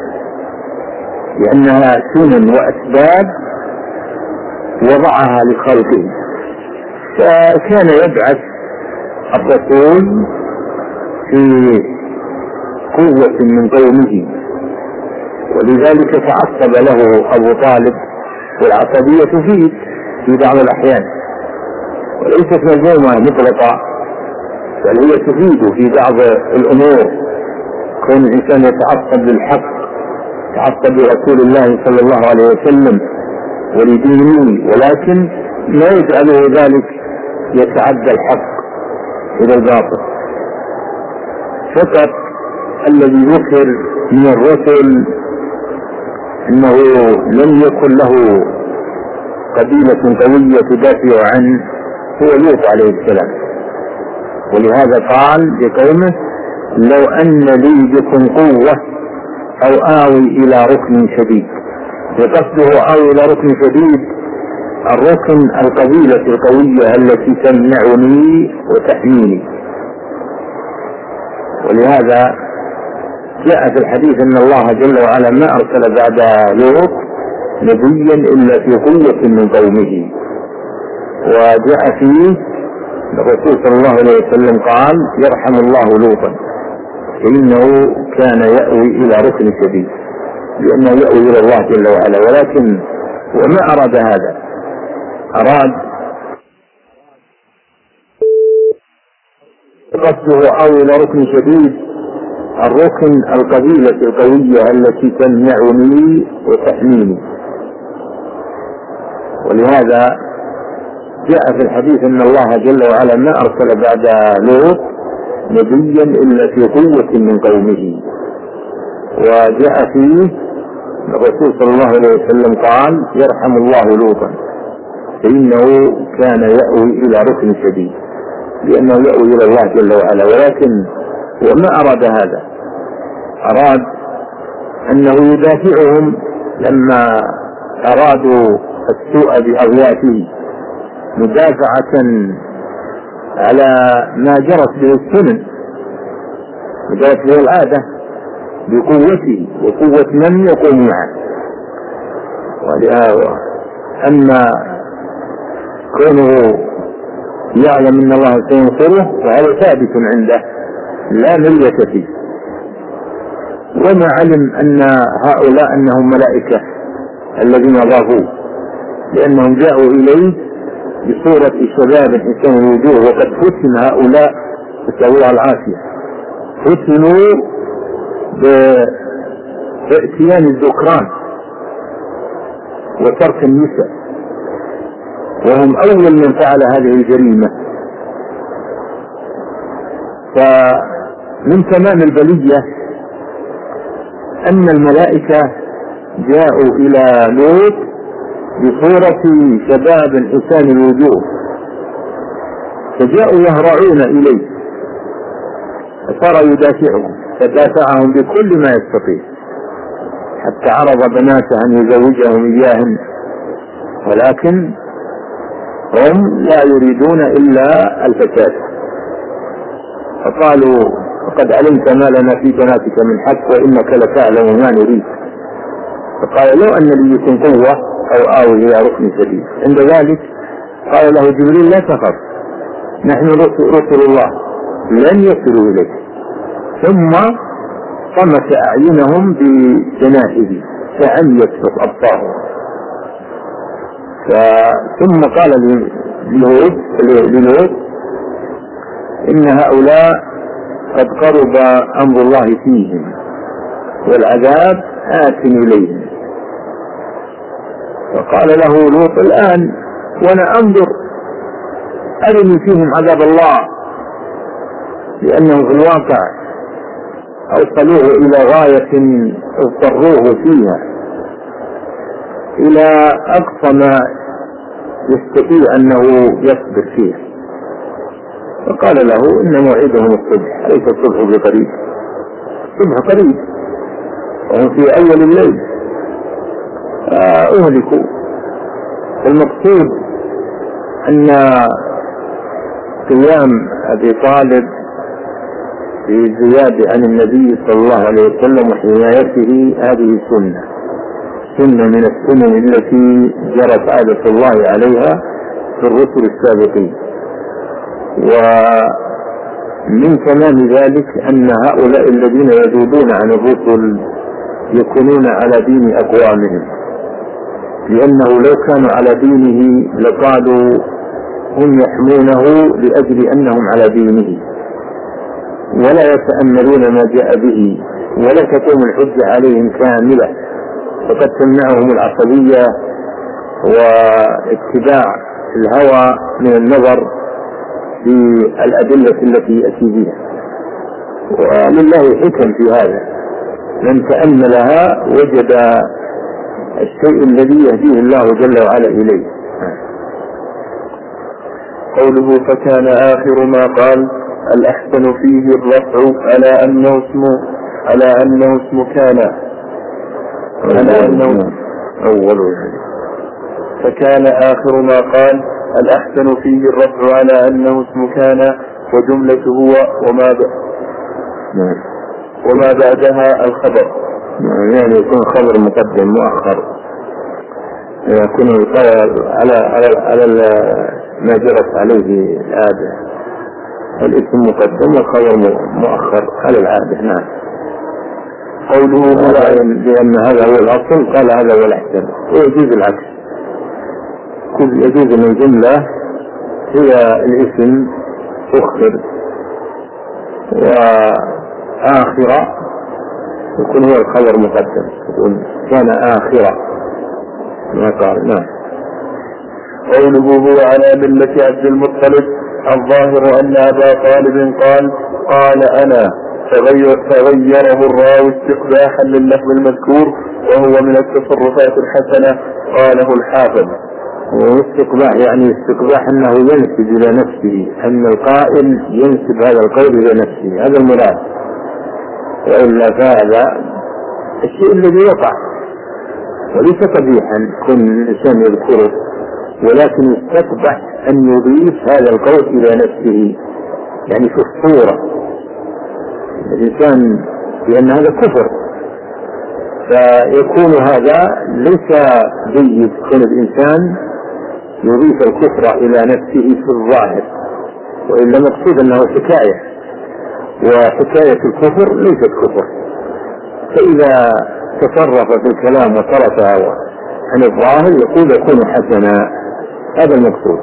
لأنها سنن وأسباب وضعها لخلقه. فكان يبعث الرسول في قوة من قومه، ولذلك تعصب له أبو طالب، والعصبية فيه في بعض الأحيان، وليست مذمومة مطلقة، بل هي تفيد في بعض الأمور. كون الإنسان يتعصب للحق، يتعصب لرسول الله صلى الله عليه وسلم ولدينه، ولكن لا يجعله ذلك يتعدى الحق إلى الباطل. فقط الذي ذكر من الرسل انه لم يكن له قبيلة قوية تدافع عنه هو لوط عليه السلام، ولهذا قال لقومه لو ان لي بكم قوة او آوي الى ركن شديد. وقصده آوي الى ركن شديد الركن القبيلة القوية التي تمنعني وتحميني. ولهذا جاء في الحديث ان الله جل وعلا ما ارسل بعد لوط نبيا الا في قوة من قومه. وجاء فيه الرسول صلى الله عليه وسلم قال يرحم الله لوطا فإنه كان يأوي الى ركن شديد، لانه يأوي الى الله جل وعلا. ولكن وما اراد هذا، اراد قصده أوي الى ركن شديد الركن القبيلة القوية التي تمنعني وتحميني. ولهذا جاء في الحديث ان الله جل وعلا ما ارسل بعد لوط نبيا الا في قوة من قومه. وجاء فيه الرسول صلى الله عليه وسلم قال يرحم الله لوطا فإنه كان يأوي الى ركن شديد، لانه يأوي الى الله جل وعلا. ولكن وما أراد هذا، أراد أنه يدافعهم لما أرادوا السوء بأغياته مدافعة على ما جرت به السنن، جرت به العادة بقوته وقوة من يقوم معه. أما كونه يعلم أن الله سينصره فهذا ثابت عنده لا مرية فيه. وما علم أن هؤلاء أنهم ملائكة الذين ضافوه، لأنهم جاءوا إليه بصورة شباب حسن الوجوه، وقد فتن هؤلاء نسأل الله العافية، فتنوا باتيان الذكران وترك النساء، وهم أول من فعل هذه الجريمة. فمن تمام البلية أن الملائكة جاءوا إلى لوط بصورة شباب حسان الوجوه، فجاءوا يهرعون إليه فصار يدافعهم، فدافعهم بكل ما يستطيع حتى عرض بناته أن يزوجهم إياهن، ولكن هم لا يريدون إلا الفساد. فقالوا قد علمت ما لنا في بناتك من حق وإنك لتعلم ما نريد. فقال لو أن لي بكم قوة أو آوي إلى ركن شديد. عند ذلك قال له جبريل لا تخف، نحن رسل الله لن يصلوا إليك. ثم طمس أعينهم بجناحه فعميت أبصارهم. ثم قال للوط إن هؤلاء قد قرب أمر الله فيهم والعذاب آت إليهم. فقال له لوط الآن وأنا أنظر أرني فيهم عذاب الله، لأنه في الواقع أوصلوه إلى غاية اضطروه فيها إلى أقصى ما يستطيع أنه يصبر فيه. فقال له إن موعدهم الصبح، ليس الصبح بقريب، الصبح قريب وهم في أول الليل أهلكوا. المقصود أن قيام أبي طالب في زيادة عن النبي صلى الله عليه وسلم وحمايته هذه سنة سنة من السنن التي جرت عادة الله عليها في الرسل السابقين. ومن تمام ذلك أن هؤلاء الذين يذودون عن الرسل يكونون على دين أقوامهم، لأنه لو كانوا على دينه لقالوا هم يحمونه لأجل أنهم على دينه ولا يتأملون ما جاء به ولا تقوم الحجة عليهم كاملة، فقد تمنعهم العصبية واتباع الهوى من النظر في الأدلة التي يأتي بها. ولله حكم في هذا، من تأملها وجد الشيء الذي يهديه الله جل وعلا إليه. قوله فكان آخر ما قال الأحسن فيه الرفع على أنه اسم على أنه اسم كان على أنه أول فكان آخر ما قال الأحسن فيه الرفع على أنه اسم كان وجملته وما ب... وما بعدها الخبر، يعني يكون خبر مقدم مؤخر، يكون على على على ما جرت عليه العادة، الاسم مقدم والخبر مؤخر على العادة. نعم. قوله لأن هذا هو الأصل قال هذا هو الأحسن، ويجوز العكس، كل يجوز من جملة هي الاسم أخر وآخرة يكون هو الخبر مقدم، يكون كان آخرة ما قال. نعم. قوله هو على ملة عبد المطلب، الظاهر أن أبا طالب قال قال أنا فغير فغيره الراوي استقباحا لللفظ المذكور وهو من التصرفات الحسنة قاله الحافظ. واستقباح يعني استقباح أنه ينسب إلى نفسه، أن القائل ينسب هذا القول إلى نفسه، هذا المراد، وإلا فهذا الشيء الذي وقع وليس قبيحا كن الإنسان يذكره، ولكن يستقبح أن يضيف هذا القول إلى نفسه، يعني في الصورة الإنسان، لأن هذا كفر، فيكون هذا ليس جيد كون الإنسان يضيف الكفر إلى نفسه في الظاهر، وإلا مقصود أنه حكاية، وحكاية الكفر ليست كفر، فإذا تصرف في الكلام وصرف عن الظاهر يقول يكون حسنا، هذا المقصود.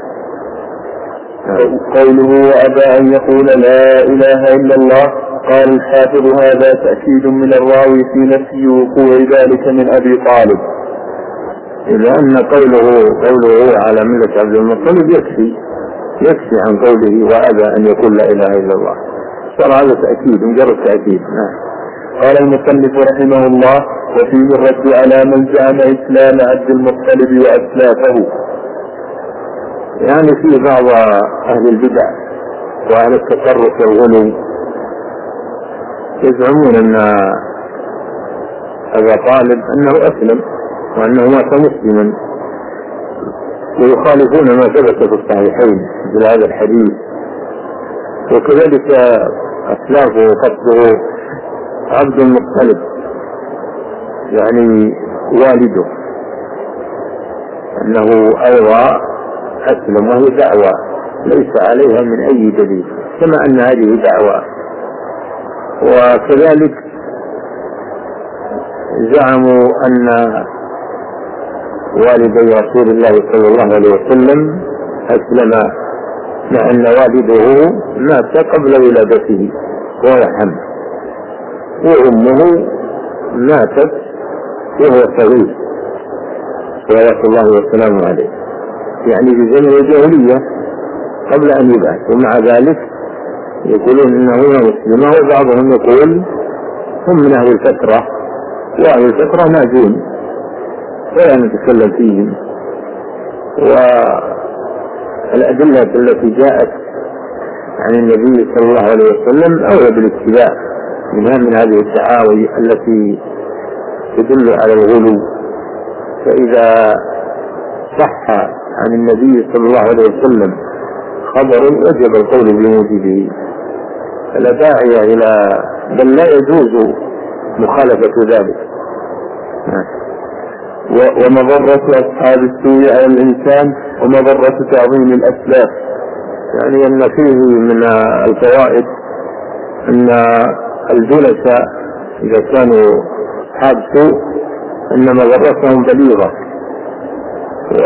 قوله وأبى أن يقول لا إله إلا الله، قال الحافظ هذا تأكيد من الراوي في نفي وقوع ذلك من أبي طالب، لأن قوله قوله على ملة عبد المطلب يكفي يكفي عن قوله وأبى أن يقول لا إله إلا الله، صار هذا تأكيد مجرد تأكيد. قال المصنف رحمه الله وفيه الرد على من زعم إسلام عبد المطلب وأسلافه، يعني في بعض أهل البدع وأهل التطرف والغلو يزعمون أن أبا طالب أنه أسلم وأنه مات مسلما، ويخالفون ما ثبت في الصحيحين مثل هذا الحديث، وكذلك أسلافه وقصده عبد المطلب، يعني والده أنه أيضا أسلم، وهي دعوة ليس عليها من أي دليل، كما أن هذه دعوة. وكذلك زعموا أن والدي رسول الله صلى الله عليه وسلم أسلم، مع أن والده مات قبل ولادته ورحم، وأمه ماتت وهو صغير صلوات الله وسلامه عليه، يعني في زمن الجاهلية قبل أن يبعث، ومع ذلك يقولون إنه مسلم، وبعضهم يقول هم من أهل الفترة، وأهل الفترة ناجون ولا نتكلم فيهم. والأدلة التي جاءت عن النبي صلى الله عليه وسلم أولى بالاتباع منها من هذه الدعاوي التي تدل على الغلو. فإذا صح عن النبي صلى الله عليه وسلم خبر وجب القول بموجبه، فلا داعي إلى، بل لا يجوز مخالفة ذلك. ومضرة أصحاب السوء على الإنسان ومضرة تعظيم الأسلاف، يعني أن فيه من الفوائد أن الجلساء إذا كانوا أصحاب سوء أن مضرتهم بليغة، و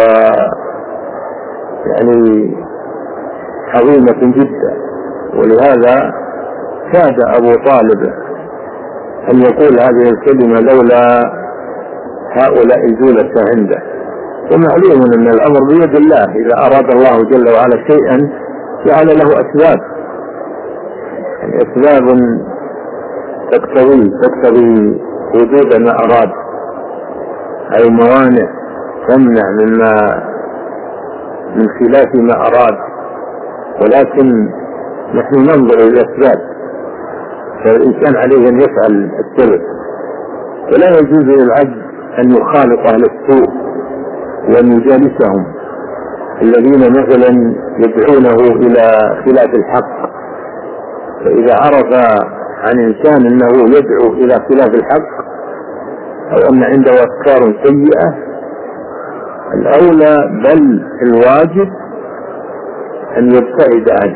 يعني عظيمة جدا. ولهذا كاد أبو طالب أن يقول هذه الكلمة لولا هؤلاء الجلساء عنده. ومعلوم أن الأمر بيد الله، إذا أراد الله جل وعلا شيئا جعل له أسباب، يعني أسباب تقتضي تقتضي وجود ما أراد، أي موانع تمنع مما من خلاف ما أراد، ولكن نحن ننظر إلى الأسباب، فالإنسان عليه أن يفعل السبب، ولا يجوز للعبد أن يخالط أهل السوء وأن يجالسهم، الذين مثلا يدعونه إلى خلاف الحق. فإذا عرف عن إنسان أنه يدعو إلى خلاف الحق أو أن عنده أفكار سيئة، الأولى بل الواجب أن يبتعد عنه،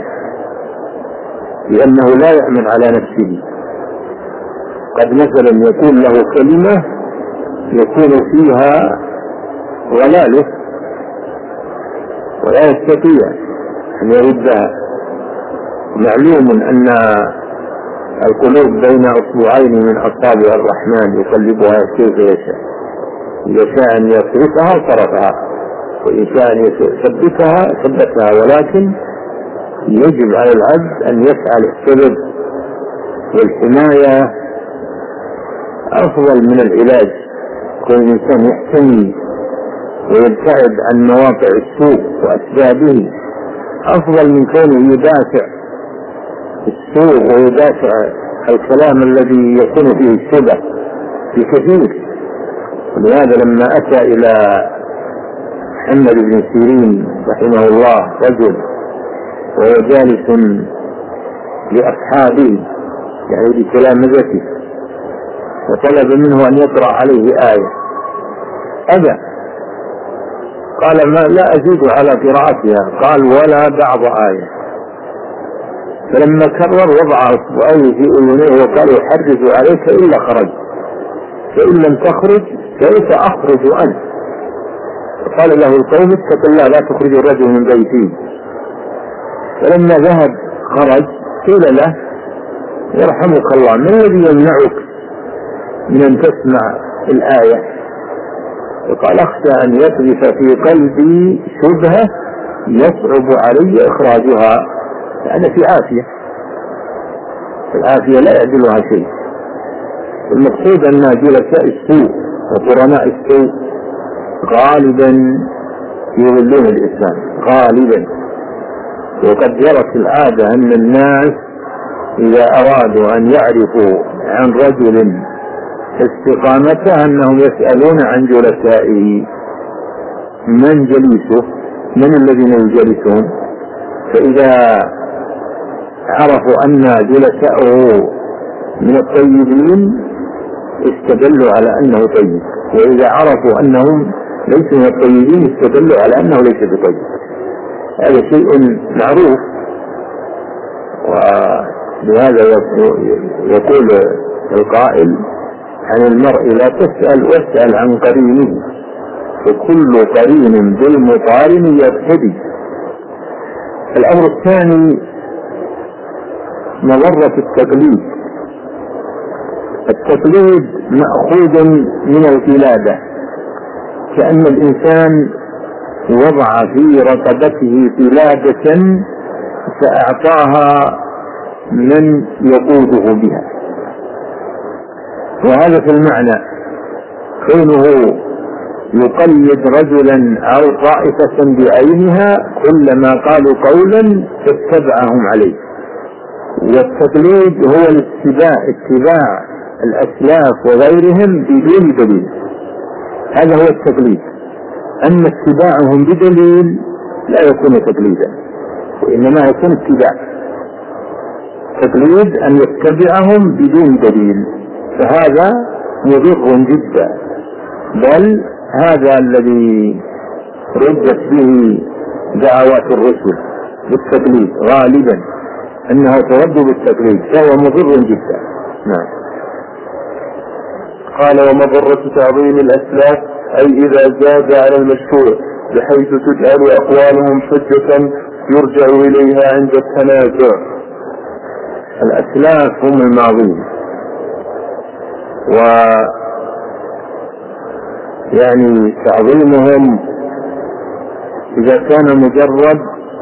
لأنه لا يأمن على نفسه. قد مثلا يكون له كلمة يكون فيها ضلاله ولا يستطيع أن يردها. معلوم أن القلوب بين أصبعين من أصابع الرحمن يقلبها كيف يشاء، إذا شاء أن يصرفها صرفها، وإن شاء أن يثبتها ثبتها، ولكن يجب على العبد أن يفعل السبب، والحماية أفضل من العلاج. كل إنسان يحتمي ويبتعد عن مواقع السوء وأسبابه أفضل من كونه يدافع السوء ويدافع الكلام الذي يكون فيه الشبه بكثير. ولهذا لما أتى إلى محمد بن سيرين رحمه الله رجل وهو جالس لأصحابه يعني بتلامذته، وطلب منه أن يقرأ عليه آية، أبى، قال ما لا أزيد على قراءتها، قال ولا بعض آية. فلما كرر وضع أصبعيه في أذنيه وقال يحرج عليك إلا خرج، فإن لم تخرج كيف أخرج أنت؟ فقال له القوم اتق الله لا تخرج الرجل من بيته. فلما ذهب خرج قيل له يرحمك الله ما الذي يمنعك من أن تسمع الآية؟ وقال أخشى أن يقذف في قلبي شبهة يصعب علي إخراجها، لأن في عافية، العافية لا يعدلها شيء. المقصود أن جلساء السوء وقرناء السوء غالبا يضلون الإسلام غالبا. وقد جرت العادة أن الناس إذا أرادوا أن يعرفوا عن رجل استقامته أنهم يسألون عن جلسائه، من جليسه، من الذين يجلسون. فإذا عرفوا أن جلسائه من الطيبين استدلوا على أنه طيب، وإذا عرفوا أنهم ليسوا من الطيبين استدلوا على أنه ليس بطيب. هذا شيء معروف. ولهذا يقول القائل عن المرء لا تسأل واسأل عن قرينه، وكل قرين بالمقارن يقتدي. الأمر الثاني مضرة التقليد. التقليد مأخوذ من القلادة، كأن الإنسان وضع في رقبته قلادة فأعطاها من يقوده بها، وهذا في المعنى كونه يقلد رجلا أو طائفة بعينها كلما قالوا قولا فاتبعهم عليه. والتقليد هو الاتباع اتباع الأسلاف وغيرهم بدون دليل، هذا هو التقليد. أما اتباعهم بدليل لا يكون تقليدا، وإنما يكون اتباع. تقليد أن يتبعهم بدون دليل، فهذا مضر جدا، بل هذا الذي ردت به دعوات الرسل بالتقليد غالبا، أنها ترد بالتقليد، فهو مضر جدا. نعم. قال ومضرة تعظيم الأسلاف أي إذا زاد على المشروع بحيث تجعل أقوالهم حجة يرجع إليها عند التنازع. الأسلاف هم الماضين، و يعني تعظيمهم إذا كان مجرد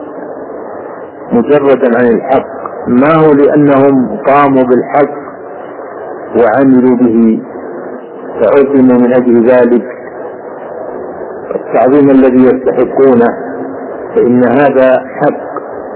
مجردا عن الحق، ما هو لأنهم قاموا بالحق وعملوا به فعظموا من أجل ذلك التعظيم الذي يستحقونه، فإن هذا حق،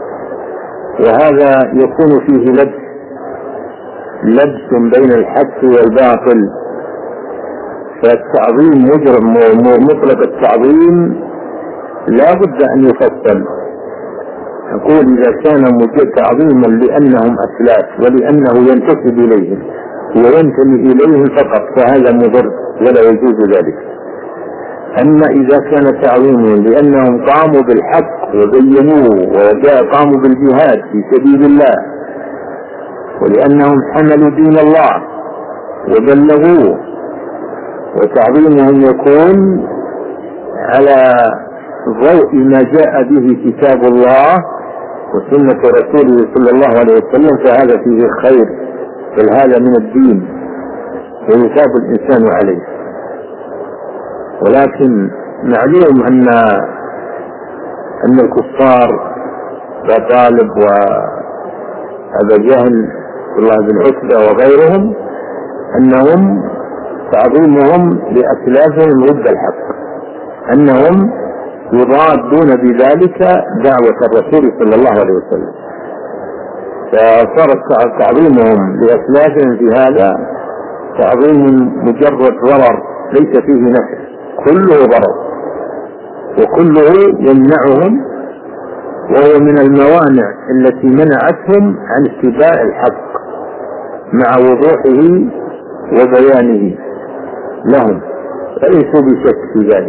وهذا يكون فيه لبس لبس بين الحق والباطل. فالتعظيم مجرم مطلق التعظيم لا بد أن يفصل. نقول إذا كان مجرد تعظيما لأنهم أسلاف ولأنه ينتسب إليهم وينتمي إليهم فقط فهذا مضر ولا يجوز ذلك. أما إذا كان تعظيم لأنهم قاموا بالحق وبينوه وقاموا بالجهاد في سبيل الله ولأنهم حملوا دين الله وبلغوه، وتعظيمهم يكون على ضوء ما جاء به كتاب الله وسنة رسوله صلى الله عليه وسلم، فهذا فيه خير، بل هذا من الدين ويثاب الإنسان عليه. ولكن معلوم أن أن الكفار وطالب وأبا جهل والله بن عتبة وغيرهم أنهم تعظيمهم لأسلافهم ضد الحق، أنهم يضادون بذلك دعوة الرسول صلى الله عليه وسلم، فصار تعظيمهم لأسلافهم في هذا تعظيم مجرد ضرر ليس فيه نفع، كله ضرر وكله يمنعهم، وهو من الموانع التي منعتهم عن اتباع الحق مع وضوحه وبيانه لهم، فليسوا بشك في ذلك.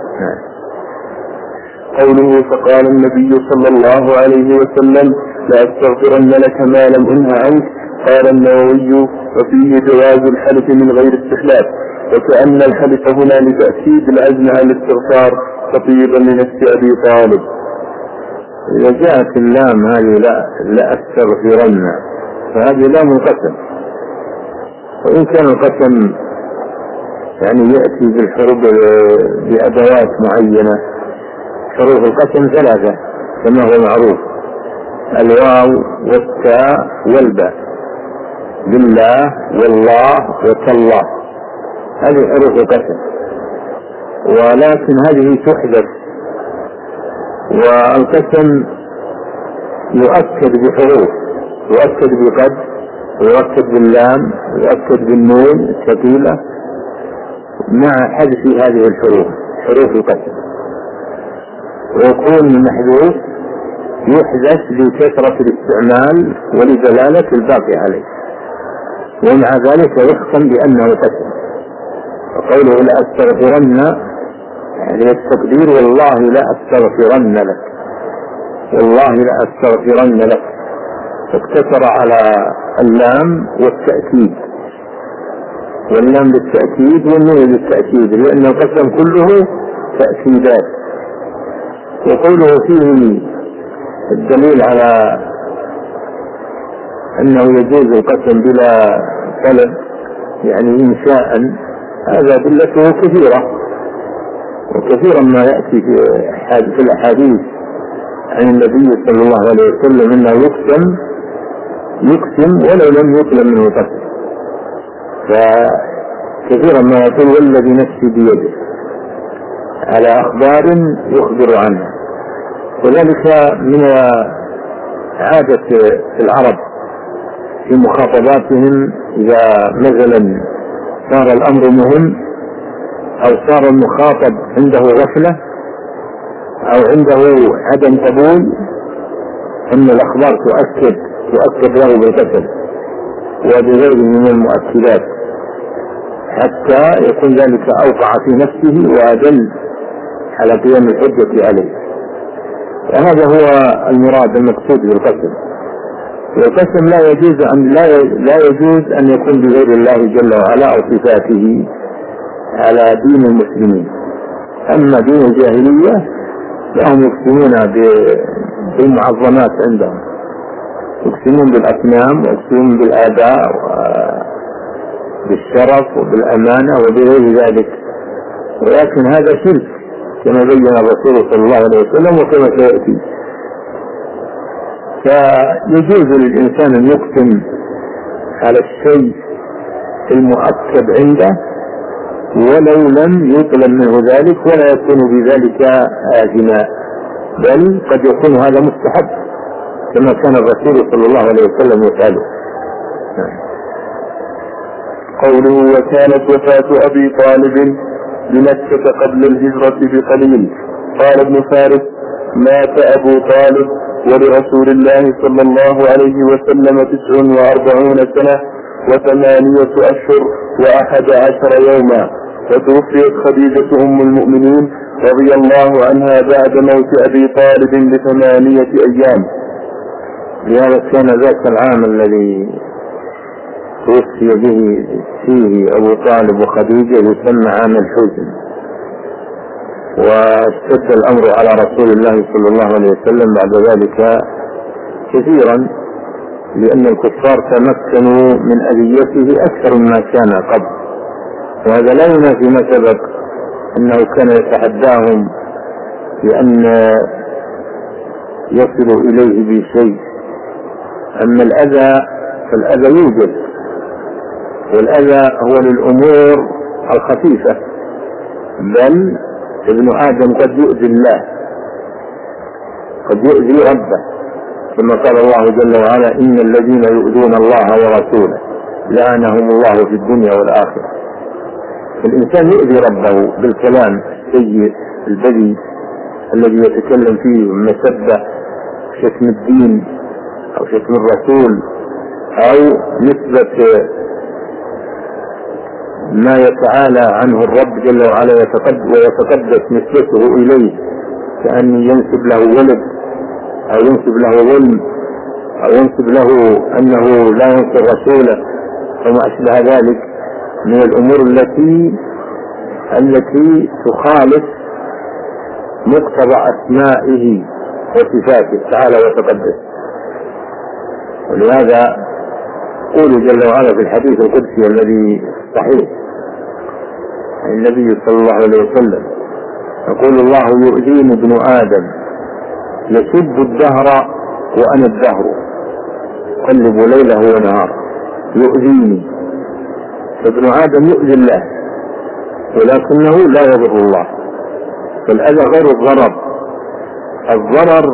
قوله فقال النبي صلى الله عليه وسلم لأستغفرن لك ما لم أنه عنك. قال النووي وفيه جواز الحلف من غير استحلاف، وكأن الحلف هنا لتأكيد العزم على الاستغفار خطيبا لنفس أبي طالب. إذا جاءت اللام هذه لا, لا أستغفرن فهذه لام القسم، وإن كان القسم يعني يأتي بالحروف بأدوات معينة، حروف القسم ثلاثة كما هو معروف، الواو والتاء والباء، بالله والله وتالله، هذه حروف القسم، ولكن هذه تحدث، والقسم يؤكد بحروف، يؤكد بقد، ويؤكد باللام، ويؤكد بالنون الثقيلة مع حذف هذه الحروف، حروف القسم، ويكون المحذوف يحدث لكثرة الاستعمال ولدلالة الباقي عليه. ومع ذلك يختم بأنه قسم. وقوله لأستغفرن يعني التقدير والله لا أستغفرن لك، والله لا أستغفرن لك، اقتصر على اللام والتأكيد، واللام بالتأكيد والنون بالتأكيد، لأن القسم كله تأكيدات. وقوله فيه الدليل على أنه يجوز القسم بلا طلب يعني إنشاء، هذا أدلته كثيرة، وكثيرا ما يأتي في الأحاديث عن النبي صلى الله عليه وسلم أنه يقسم يقسم ولو لم يطلب منه قسم. فكثيرا ما يقول والذي نفسي بيده على أخبار يخبر عنها. وذلك من عادة العرب في مخاطباتهم إذا مثلا صار الأمر مهم أو صار المخاطب عنده غفلة أو عنده عدم قبول، أن الأخبار تؤكد تؤكد له بالقسم وبغيره من المؤكدات، حتى يكون ذلك أوقع في نفسه وأدل على قيام الحجة عليه. وهذا هو المراد المقصود بالقسم. والقسم لا يجوز أن لا لا يجوز أن يكون بغير الله جل وعلا أو صفاته على دين المسلمين. أما دين الجاهلية فهم يقسمون بالمعظمات عندهم، يقسمون بالأصنام ويقسمون بالآباء وبالشرف وبالأمانة وبغير ذلك، ولكن هذا شرك كما بين الرسول صلى الله عليه وسلم وكما سيأتي. فيجوز للإنسان أن يقسم على الشيء المؤكد عنده ولو لم يطلب منه ذلك، ولا يكون بذلك آثما، بل قد يكون هذا مستحب كما كان الرسول صلى الله عليه وسلم يفعله. قوله وكانت وفاة أبي طالب بمكة قبل الهجرة بقليل. قال ابن فارس مات أبو طالب ولرسول الله صلى الله عليه وسلم تسع وأربعون سنة وثمانية أشهر وأحد عشر يوما، وتوفيت خديجة أم المؤمنين رضي الله عنها بعد موت أبي طالب بثمانية أيام. لهذا كان ذاك العام الذي توفي به فيه أبو طالب وخديجة يسمى عام الحزن، واشتد الأمر على رسول الله صلى الله عليه وسلم بعد ذلك كثيرا، لأن الكفار تمكنوا من أذيته أكثر مما كان قبل. وهذا لا ينافي ما سبق أنه كان يتحداهم بأن يصلوا إليه بشيء. أما الأذى فالأذى يوجد، والأذى هو للأمور الخفيفة، بل ابن آدم قد يؤذي الله، قد يؤذي ربه، كما قال الله جل وعلا إن الذين يؤذون الله ورسوله لعنهم الله في الدنيا والآخرة. الإنسان يؤذي ربه بالكلام السيء البذيء الذي يتكلم فيه مسبة شتم الدين أو شتم الرسول أو نسبة ما يتعالى عنه الرب جل وعلا ويتقدس نسبته إليه، كأن ينسب له ولد أو ينسب له ظلم أو ينسب له أنه لا ينصر رسوله وما أشبه ذلك من الأمور التي التي تخالف مقتضى أسمائه وصفاته تعالى وتقدس. ولهذا قول جل وعلا في الحديث القدسي الذي صحيح عن النبي صلى الله عليه وسلم يقول الله يؤذيني ابن آدم يسب الدهر وأنا الدهر قلب ليله ونهاره. يؤذيني، فابن آدم يؤذي الله ولكنه لا يضر الله، فالأذى غير الضرر. الضرر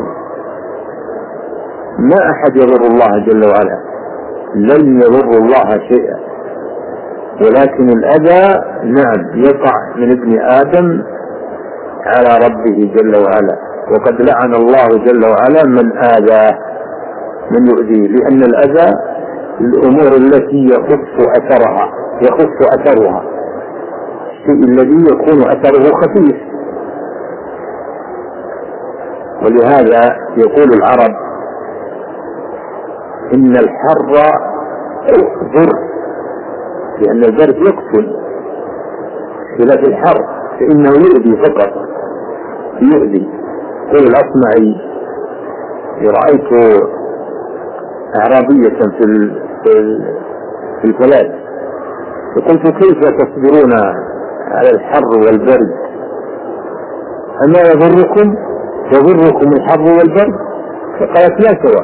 ما أحد يضر الله جل وعلا، لن يضر الله شيئا، ولكن الأذى نعم يقع من ابن آدم على ربه جل وعلا، وقد لعن الله جل وعلا من آذاه من يؤذيه، لأن الأذى الأمور التي يخف أثرها يخف أثرها الشيء الذي يكون أثره خفيف. ولهذا يقول العرب إن الحر ضر، لأن البرد يقتل، خلاف الحر فإنه يؤذي فقط يؤذي. يقول الأصمعي: رأيت أعرابية في في البلاد فقلت: كيف تصبرون على الحر والبرد؟ أما يضركم يضركم الحر والبرد؟ فقالت: لا سواء،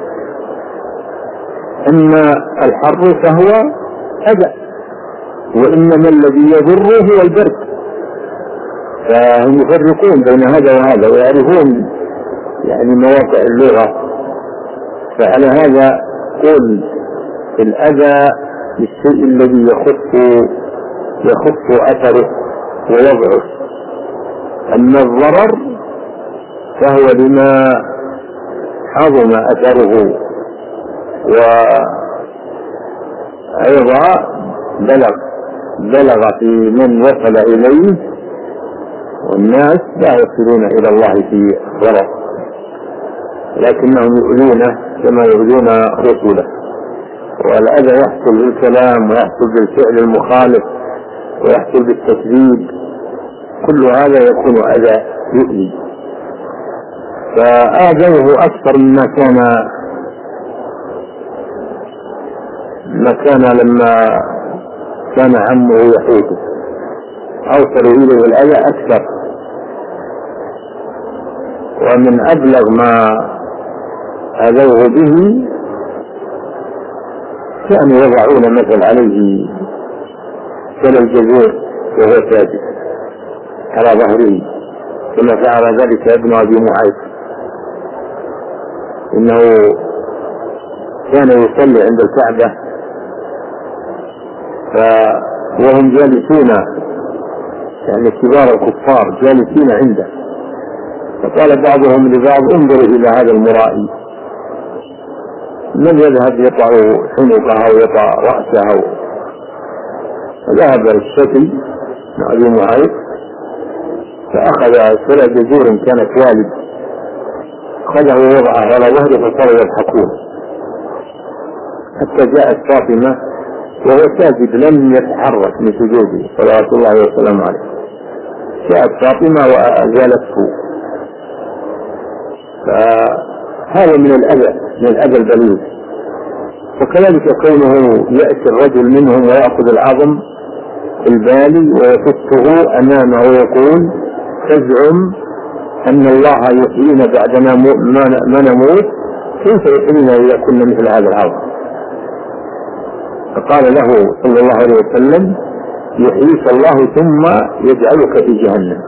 أما الحر فهو أذى، وإنما الذي يضره هو البرد. فهم يفرقون بين هذا وهذا ويعرفون يعني مواقع اللغة. فعلى هذا قل الأذى للشيء الذي يخف يخف أثره ويضعف، أما الضرر فهو لما عظم أثره وأيضا بلغ بلغ في من وصل إليه، والناس لا يصلون إلى الله في ضرر، لكنهم يؤذونه كما يؤذون رسوله. والأذى يحصل بالكلام ويحصل بالفعل المخالف ويحصل بالتكذيب، كل هذا يكون أذى يؤذي. فآذوه أكثر مما كان ما كان لما كان عمه يحوده، أوصلوا إليه الأذى أكثر. ومن أبلغ ما أذوه به كانوا يضعون مثل عليه كل الجزور وهو ساجد على ظهره، كما فعل ذلك ابن أبي معيط، إنه كان يصلي عند الكعبة وهم جالسون، يعني كبار الكفار جالسين عنده، فقال بعضهم لبعض: انظروا إلى هذا المرائي، من يذهب يطع حنقه ويطع رأسه. فذهب الشتي مع أبي معيط فأخذ سلع جزور كانت والد، خذه ووضعه على ظهره فصاروا يضحكون، حتى جاءت فاطمة وهو ساجد لم يتحرك من سجوده صلوات الله وسلامه عليه. جاءت فاطمة وأزالته. فهذا من الأذى من الأذى البليغ. وكذلك كونه يأتي الرجل منهم ويأخذ العظم البالي ويفته أمامه ويقول: تزعم أن الله يحيينا بعدما ما نموت، كيف يحيينا إذا كنا مثل هذا العظم؟ فقال له صلى الله عليه وسلم: يحييك الله ثم يجعلك في جهنم.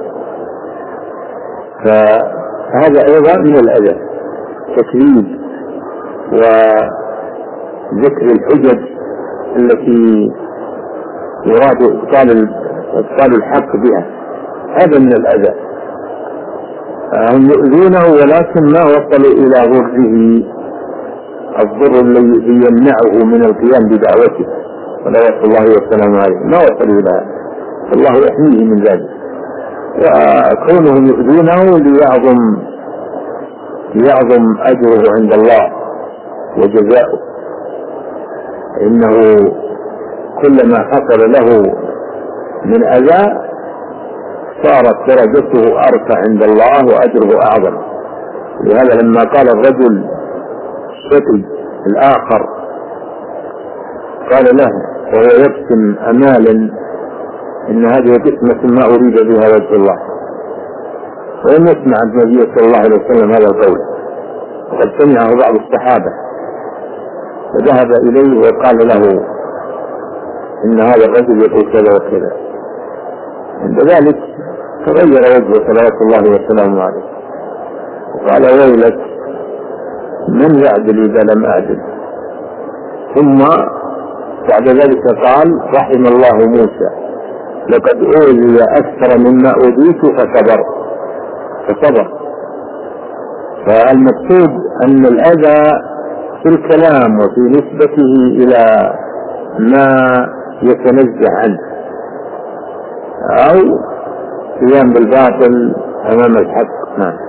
فهذا أيضا من الأذى، تكذيب وذكر الحجج التي يراد إبطال الحق بها، هذا من الأذى. هم يؤذونه ولكن ما وصلوا إلى ضره، الضر الذي يمنعه من القيام بدعوته صلوات الله وسلامه عليه، ما وصلوا إلى هذا، الله يحميه من ذلك. وكونهم يؤذونه ليعظم ليعظم أجره عند الله وجزاؤه، إنه كلما حصل له من أذى صارت درجته أرفع عند الله وأجره أعظم. لهذا لما قال الرجل الشقي الآخر قال له وهو يقسم أمالا: إن هذه قسمة ما أريد بها وجه الله. ولم يسمع النبي صلى الله عليه وسلم هذا القول، وقد سمعه بعض الصحابة، فذهب إليه وقال له: إن هذا الرجل يقول كذا وكذا. عند ذلك تغير وجهه صلوات الله وسلامه عليه وقال: ويلك، من يعدل إذا لم أعدل؟ ثم بعد ذلك قال: رحم الله موسى، لقد أوذي أكثر مما أوذيت فصبر فصبر. فالمقصود أن الأذى في الكلام وفي نسبته إلى ما يتنزه عنه، أو قيام بالباطل أمام الحق. نعم.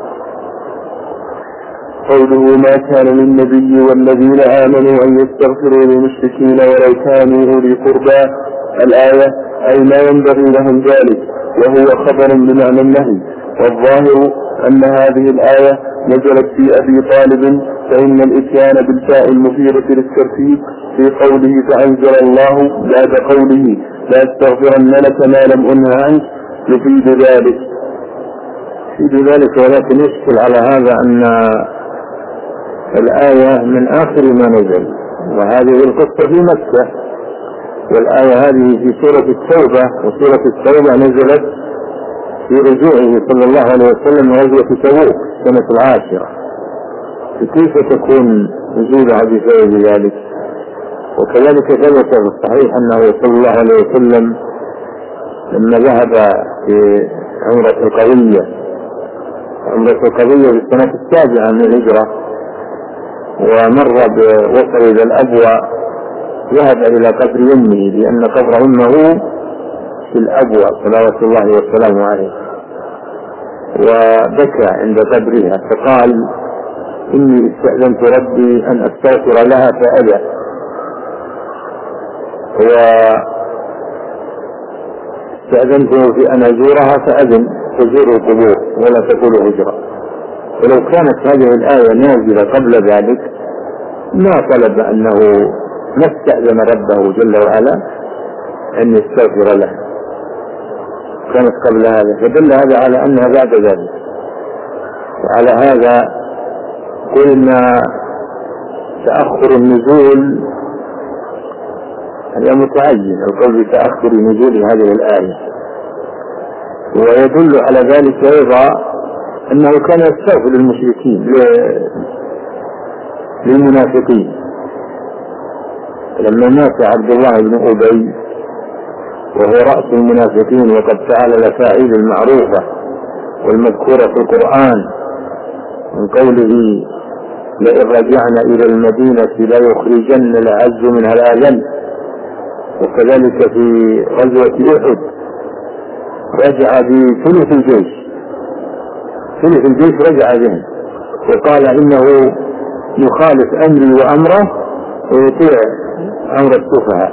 قوله ما كان للنبي والذين آمنوا أن يستغفروا للمشركين ولو كانوا أولي قربى، الآية أي لا ينبغي لهم ذلك، وهو خبر بمعنى النهي. والظاهر أن هذه الآية نزلت في أبي طالب، فإن الإتيان بالفاء المفيدة للترتيب في قوله فأنزل الله بعد قوله لا استغفرن لك ما لم أنه عنك يفيد ذلك يفيد ذلك ولكن يشكل على هذا أن الآية من آخر ما نزل، وهذه القصة في مكة، والآية هذه في سورة التوبة، وسورة التوبة نزلت في رجوعه صلى الله عليه وسلم غزوة تبوك السنة العاشرة، فكيف تكون نزولها بسبب ذلك؟ وكذلك ثبت في الصحيح أنه صلى الله عليه وسلم لما ذهب في عمرة القضية عمرة القضية في السنة السابعة من الهجرة ومر بوصل إلى الأبوى، ذهب إلى قبر أمه لأن قبر أمه في الأبوى صلوات الله وسلامه عليه، وبكى عند قبرها فقال إني استأذنت ربي أن أستغفر لها فأبى، واستأذنته في أن أزورها فأذن تزور القبور ولا تقول هجرة. ولو كانت هذه الآية نازلة قبل ذلك ما طلب أنه ما استأذن ربه جل وعلا أن يستغفر له، كانت قبل هذا، فدل هذا على أنها بعد ذلك. وعلى هذا قلنا تأخر النزول هذا متعين، القول بتأخر نزول هذه الآية، ويدل على ذلك أيضا أنه كان يستغفر للمشركين للمنافقين لما مات عبد الله بن أبي وهو رأس المنافقين وقد فعل الأفاعيل المعروفة والمذكورة في القرآن من قوله لئن رجعنا إلى المدينة لا يخرجن الأعز منها الأذل، وكذلك في غزوة أحد رجع بثلث الجيش ثلث الجيش رجع به وقال إنه يخالف أمري وأمره ويطيع أمر السفهاء،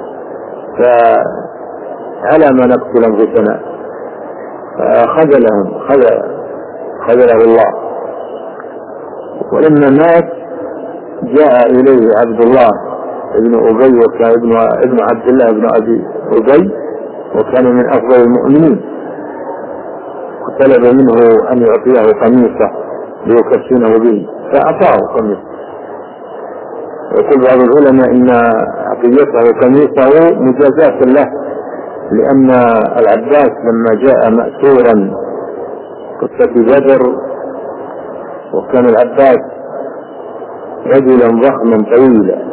فعلى ما نقتل أنفسنا، فخذلهم خذله الله. ولما مات جاء إليه عبد الله ابن أبي وكان ابن, ابن عبد الله ابن أبي أبي وكان من أفضل المؤمنين، وطلب منه أن يعطيه قميصه ليكفنه به فأعطاه قميصه. ويقول بعض العلماء إن عطيته قميصه مجازاة له، لأن العباس لما جاء مأسورا قصة بدر وكان العباس رجلا ضخما طويلا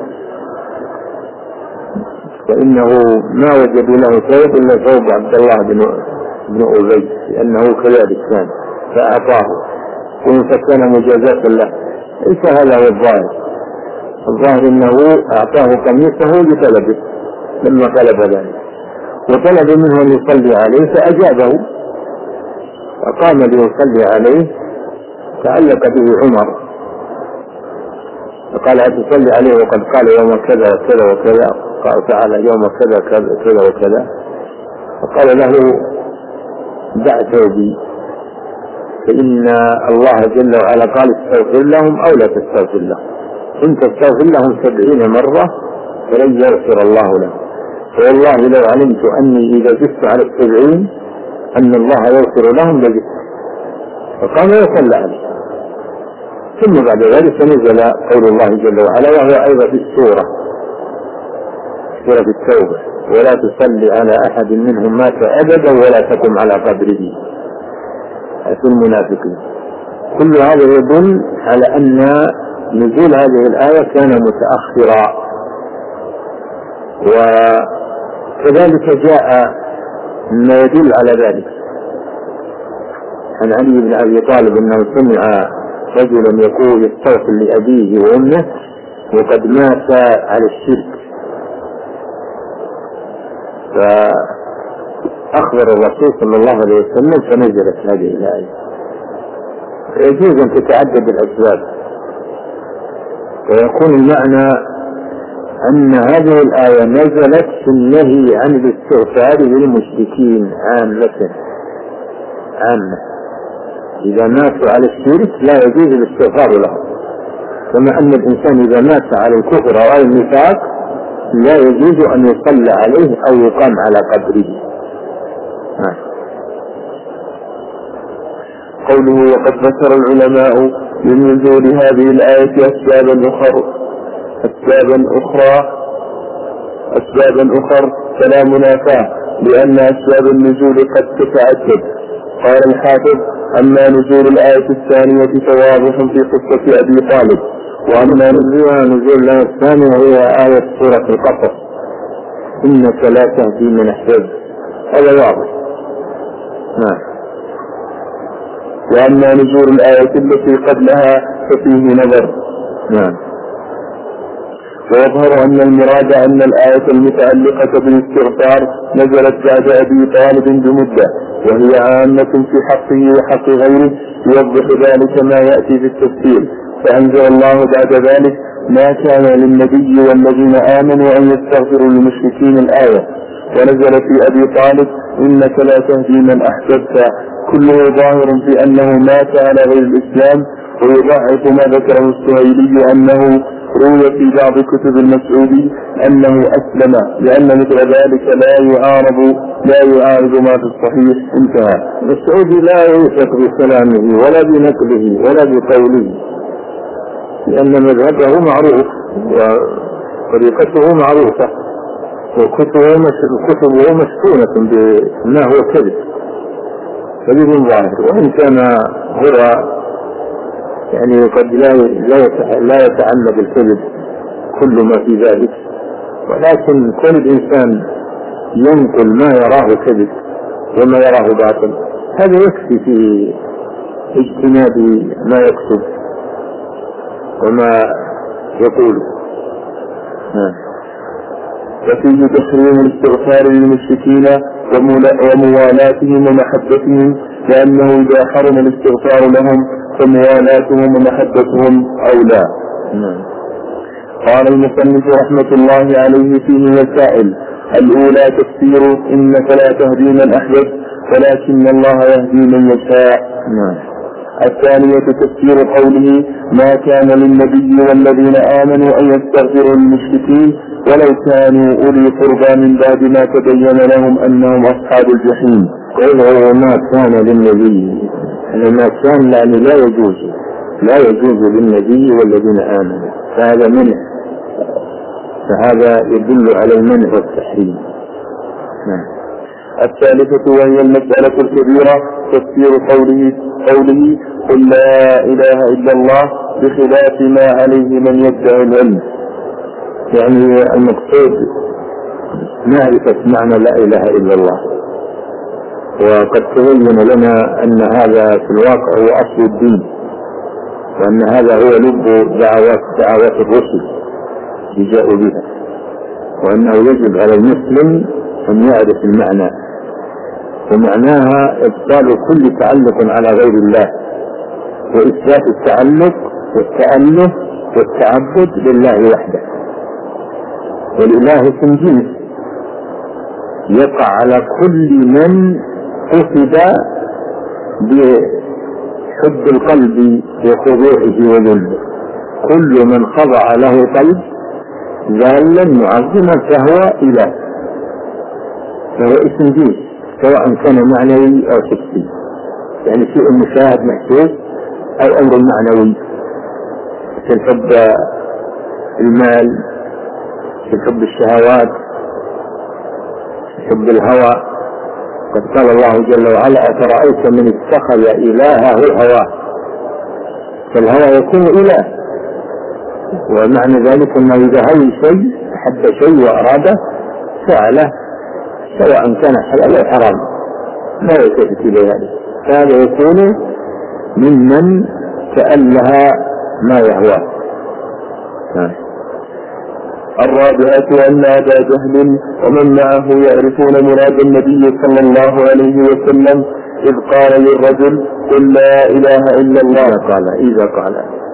فإنه ما وجدوا له ثوب إلا ثوب عبد الله بن بن أبي لأنه كذلك كان فأعطاه فكان مجازاة له. ليس هذا هو الظاهر، الظاهر أنه أعطاه قميصه لطلبه لما طلب ذلك، وطلب منه أن يصلي عليه فأجابه فقام ليصلي عليه، تعلق به عمر فقال أتصلي عليه وقد قال يوم كذا وكذا وكذا، قال تعالى يوم كذا كذا وكذا، فقال له دع ثوبي فإن الله جل وعلا قال استغفر لهم أو لا تستغفر لهم، إن تستغفر لهم سبعين مرة فلن يغفر الله لهم، فوالله لو علمت أني إذا جثت على السبعين أن الله يغفر لهم لجثت، فقام يصلى عليه. ثم بعد ذلك نزل قول الله جل وعلا وهو أيضا في السورة سورة التوبة ولا تصلي على أحد منهم مات أبدا ولا تقم على قبره في المنافقين. كل هذا يدل على أن نزول هذه الآية كان متأخرا. وكذلك جاء ما يدل على ذلك عن علي بن أبي طالب أنه سمع رجلا يقول يستغفر لأبيه وأمه وقد مات على الشرك. فأخبر الرسول صلى الله عليه وسلم فنزلت هذه الآية. يجوز أن تتعدد الأسباب، ويكون المعنى أن هذه الآية نزلت في النهي عن الاستغفار للمشركين عامة عامة إذا ماتوا على الشرك لا يجوز الاستغفار لهم، كما أن الإنسان إذا مات على الكفر أو النفاق لا يجوز أن يصلى عليه أو يقام على قبره. قوله وقد ذكر العلماء من نزول هذه الآية أسبابا أخرى أسبابا أخرى أسبابا أخرى فلا منافاة، لأن أسباب النزول قد تتعدد. قال الحافظ: أما نزول الآية الثانية فواضح في قصة أبي طالب، وأما نزول الآية الثانية هي آية سورة القصص إنك لا تهدي من أحببت، هذا واضح. نعم. وأما نزول الآية التي قبلها ففيه نظر. نعم. ويظهر أن المراد أن الآية المتعلقة بالاستغفار نزلت بعد أبي طالب بمدة، وهي عامة في حقه وحق غيره، يوضح ذلك ما يأتي في التفسير. فأنزل الله بعد ذلك: ما كان للنبي والذين آمنوا أن يستغفروا للمشركين الآية. ونزل في أبي طالب: إنك لا تهدي من أحببت، كله ظاهر في أنه مات على غير الإسلام، ويضعف ما ذكره السهيلي أنه روي في بعض كتب المسعودي أنه أسلم، لأن مثل ذلك لا يعارض لا يعارض ما في الصحيح. انتهى. المسعودي لا يوثق بكلامه ولا بنقله ولا بقوله، لأن مذهبه معروف وطريقته معروفة وكتبه مشحونة بما هو كذب كذب ظاهر، وإن كان هو يعني قد لا لا يتعمد الكذب كل ما في ذلك، ولكن كل الإنسان ينقل ما يراه كذب وما يراه باطل، هذا يكفي في اجتناب ما يكتب وما يقول. وفيه تحريم الاستغفار للمشركين وموالاتهم ومحبتهم، لأنه إذا حرم الاستغفار لهم فموالاتهم ومحبتهم أولى. قال المصنف رحمة الله عليه فيه مسائل: الأولى تفسير إنك لا تهدي من أحببت ولكن الله يهدي من يشاء. الثانية تفسير قوله: ما كان للنبي والذين آمنوا أن يستغفروا للمشركين ولو كانوا أولي قربى من بعد ما تبين لهم أنهم أصحاب الجحيم. قوله ما كان للنبي، ما كان يعني لا يجوز لا يجوز للنبي والذين آمنوا، فهذا منع، فهذا يدل على المنع والتحريم. الثالثة وهي المسألة الكبيرة تفسير قوله قوله قل لا إله إلا الله بخلاف ما عليه من يدعي العلم، يعني المقصود معرفة معنى لا إله إلا الله. وقد تبين لنا أن هذا في الواقع هو أصل الدين، وأن هذا هو لب دعوات دعوات الرسل اللي جاءوا بها، وأنه يجب على المسلم أن يعرف المعنى، ومعناها إبطال كل تعلق على غير الله، وإثبات التعلق والتأله والتعبد لله وحده. والإله اسم جنس يقع على كل من قصد بحب القلب وخضوعه وذله، كل من خضع له قلب ذالا معظما فهو إله، فهو اسم جنس سواء كان معنوي أو حسي، يعني شيء مشاهد محسوس أو أمر معنوي كالحب المال، كالحب الشهوات، حب الهوى. قد قال الله جل وعلا: أفرأيت من اتخذ إلهه هواه، فالهوى يكون إله، ومعنى ذلك أنه إذا هوي شيء حب شيء وأراده فعله سواء كان حلال أو حرام لا يلتفت إلى ذلك، فهذا يكون ممن كأنها ما يهوى. الرابعة أن أبا جهل ومن معه يعرفون مراد النبي صلى الله عليه وسلم إذ قال للرجل قل لا إله إلا الله قال إذا قال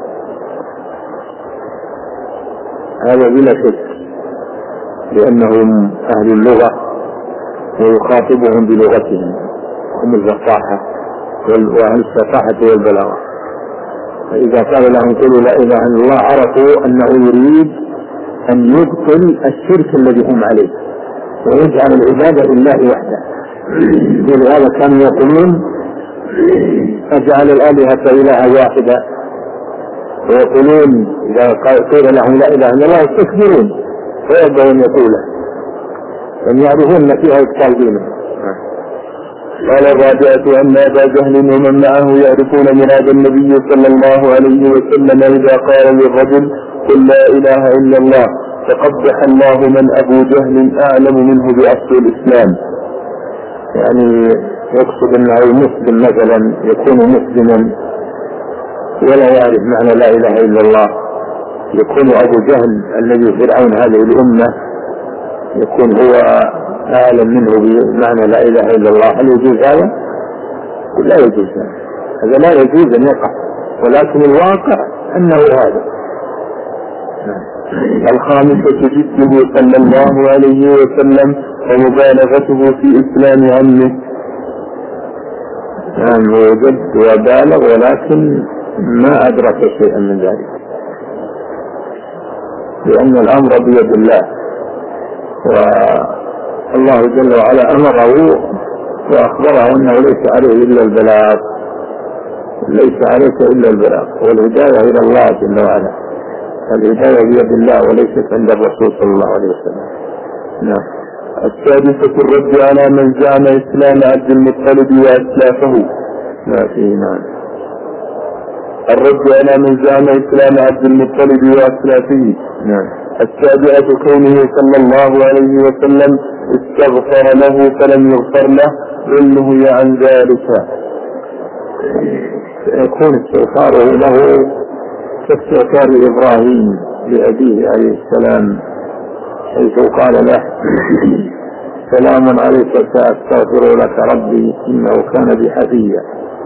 هذا بلا شك لأنهم أهل اللغة ويخاطبهم بلغتهم، هم الفصاحة وأهل الفصاحة والبلاغة. فإذا قال لهم قولوا لا إله إلا الله عرفوا أنه يريد أن يبطل الشرك الذي هم عليه ويجعل العبادة لله وحده. ولهذا كانوا يقولون أجعل الآلهة إلها واحدة، ويقولون إذا قيل لهم لا إله إلا الله يستكبرون فيبدأون يقوله أن يعرفون فيها إبطال دينهم. قال الرابعة أن أبا جهل ومن معه يعرفون مراد النبي صلى الله عليه وسلم إذا قال للرجل قل لا إله إلا الله فقبح الله من أبو جهل أعلم منه بأصل الإسلام. يعني يقصد أنه المسلم مثلا يكون مسلما ولا يعرف معنى لا إله إلا الله، يكون أبو جهل الذي فرعون هذه الأمة يكون هو أعلم منه بمعنى لا إله إلا الله. هل يجوز هذا؟ لا يجوز هذا، لا يجوز أن يقع، ولكن الواقع أنه هذا. الخامسة جده صلى الله عليه وسلم ومبالغته في إسلام عمه. نعم وجد وبالغ ولكن ما أدرك شيئا من ذلك، لأن الأمر بيد الله، والله جل وعلا أمره وأخبره أنه ليس عليه إلا البلاغ، ليس عليك إلا البلاغ، والهداية إلى الله جل وعلا، الهداية بيد الله وليست عند الرسول صلى الله عليه وسلم. نعم. السادسة الرد على من زعم إسلام عبد المطلب وأسلافه. لا فيه. نعم. الرد على من زعم إسلام عبد المطلب وأسلافه. نعم. السابعة كونه صلى الله عليه وسلم استغفر له فلم يغفر له علمه عن ذلك. يكون استغفاره له كاستغفار إبراهيم لأبيه عليه السلام حيث قال له سلام عليك سأستغفر لك ربي إنه كان بي حفيا.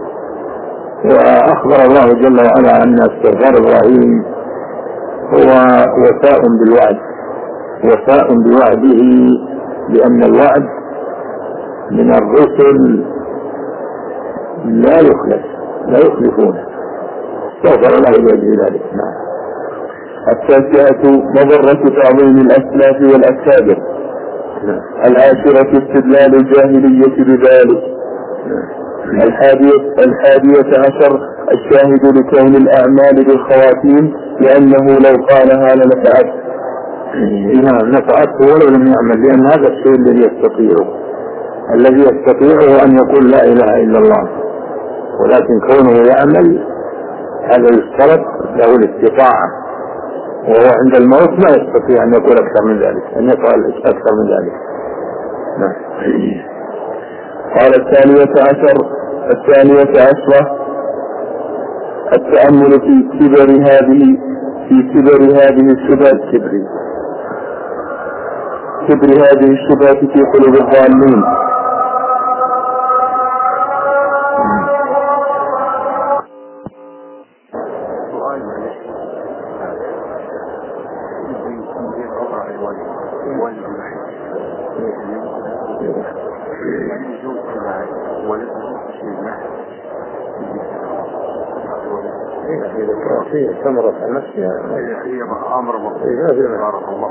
وأخبر الله جل وعلا أن استغفار إبراهيم هو وفاء بالوعد، وفاء بوعده، لأن الوعد من الرسل لا يخلف لا يخلفونه، استغفر له لأجل ذلك. نعم. التاسعة مضرة تعظيم الأسلاف والأكابر. نعم. العاشرة استدلال الجاهلية بذلك. نعم. الحادية الحادية عشر الشاهد لكون الأعمال بالخواتيم، لأنه لو قالها لنفعت. نعم نفعته ولو لم يعمل، لأن هذا الشيء الذي يستطيعه الذي يستطيعه أن يقول لا إله إلا الله، ولكن كونه يعمل هذا يشترط له الاستطاعة، وهو عند الموت ما يستطيع أن يقول أكثر من ذلك، أن يقول أكثر من ذلك. نعم. قال الثانية عشر الثانية عشرة التأمل في كبر هذه في كبر هذه الشبهات كبر كبر هذه الشبهات في قلوب الظالمين. هي ثمرة نفسها، هي أمر مقصود. بارك الله.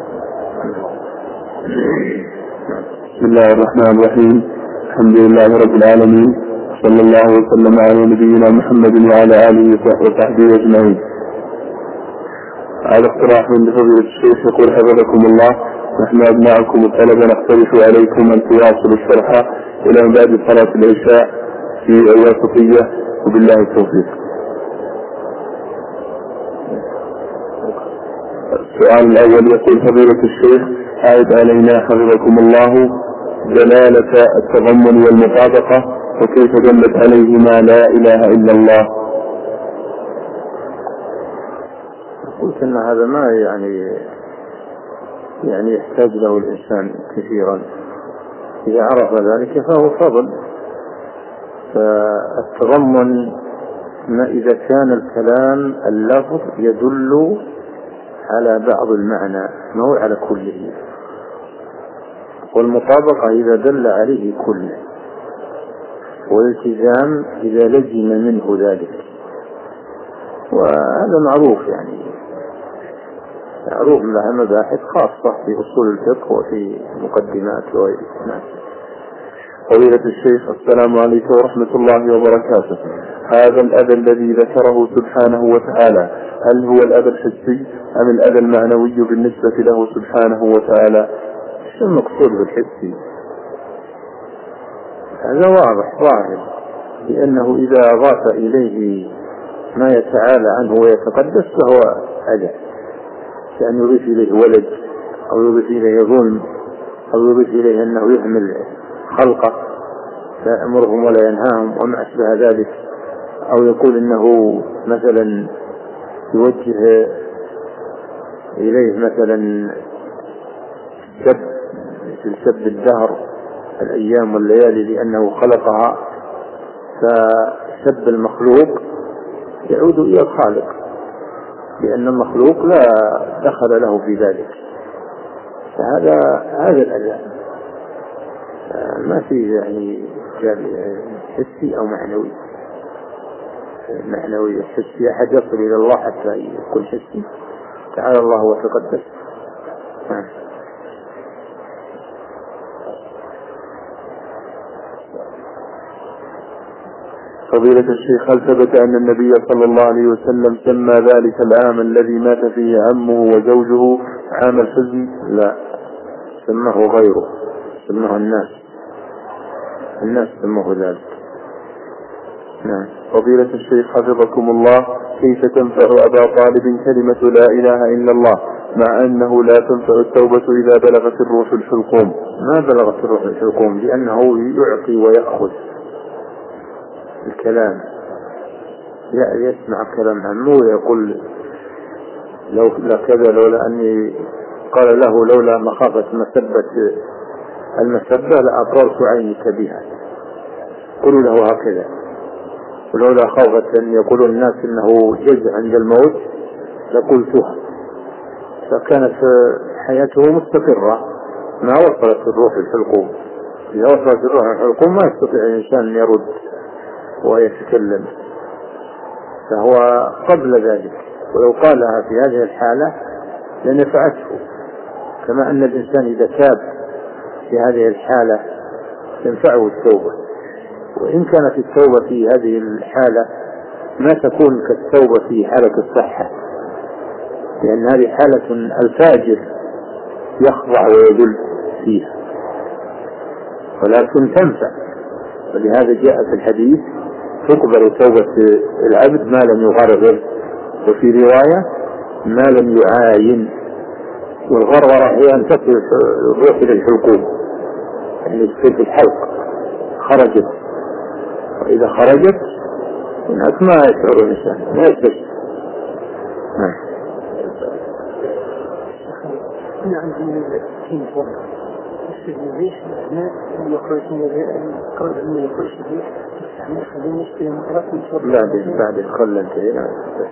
بسم الله الرحمن الرحيم. الحمد لله رب العالمين، صلى الله وسلم على نبينا محمد وعلى آله وصحبه أجمعين. هذا اقتراح من فضيلة الشيخ يقول حفظكم الله، نحن أبناءكم الطلبة نقترح عليكم أن تواصلوا الشرح إلى بعد صلاة العشاء في الواسطية، وبالله التوفيق. السؤال الأول يقول فضيلة الشيخ عائد علينا حفظكم الله دلالة التضمن والمطابقة، وكيف دلت عليهما لا إله إلا الله؟ أن هذا ما يعني يعني يحتاج له الإنسان كثيرا، إذا عرف ذلك فهو فضل. فالتضمن ما إذا كان الكلام اللفظ يدل على بعض المعنى ما هو على كله، والمطابقة إذا دل عليه كله، والالتزام إذا لزم منه ذلك. وهذا معروف، يعني معروف لها مباحث خاصة في أصول الفقه وفي مقدمات وغيرها. فضيلة الشيخ، السلام عليكم ورحمة الله وبركاته. هذا الأذى الذي ذكره سبحانه وتعالى هل هو الأذى الحسي أم الأذى المعنوي بالنسبة له سبحانه وتعالى؟ شو المقصود بالحسي؟ هذا واضح ظاهر، لأنه إذا أضاف إليه ما يتعالى عنه ويتقدس فهو أذى، كأن يضيف إليه ولد أو يضيف إليه ظلم أو يضيف إليه أنه يهمل خلقه لا يأمرهم ولا ينهاهم وما أشبه ذلك، أو يقول إنه مثلا يوجه إليه مثلا سب مثل سب الدهر الأيام والليالي لأنه خلقها، فسب المخلوق يعود إلى الخالق، لأن المخلوق لا دخل له في ذلك. فهذا هذا الأذى ما في يعني حسي أو معنوي. معنوي حسي أحد يصل إلى الله حتى يكون حسي، تعالى الله وتقدس. فضيلة الشيخ، هل ثبت أن النبي صلى الله عليه وسلم سمى ذلك العام الذي مات فيه عمه وزوجه عام الحزن؟ لا، سماه غيره، سماه الناس الناس سموه ذلك. نعم. فضيلة الشيخ حفظكم الله، كيف تنفع أبا طالب كلمة لا إله إلا الله مع أنه لا تنفع التوبة إذا بلغت الروح الحلقوم؟ ما بلغت الروح الحلقوم لأنه يعطي ويأخذ الكلام، يسمع كلام عمه ويقول لو كذا لولا أني قال له لولا مخافة مسبة المسبة لأطررت عينك بها، قلوا له هكذا، ولولا خوفة أن يقول الناس إنه جزع عند الموت لقلتها. فكانت حياته مستقرة، ما وصلت الروح الحلقوم. إذا وصلت الروح الحلقوم ما يستطيع الإنسان أن يرد ويتكلم، فهو قبل ذلك، ولو قالها في هذه الحالة لنفعته، كما أن الإنسان إذا تاب في هذه الحالة تنفعه التوبة. وإن كانت التوبة في هذه الحالة ما تكون كالتوبة في حالة الصحة، لأن هذه حالة الفاجر يخضع ويذل فيها، ولكن تنفع. ولهذا جاء في الحديث تقبل توبة العبد ما لم يغرغر، وفي رواية ما لم يعاين. والغرغرة هي أن تصل الروح إلى الحلقوم، يعني في الحلق خرجت، وإذا خرجت هناك ما يشعر الإنسان، ما يستشعر. أنا عندي تين فوق يستخدم الريح هنا يخرج من القرب من يخرج الريح يستعمل خلينا نشتري مطرق من شرب بعد بعد خلنا انتهينا.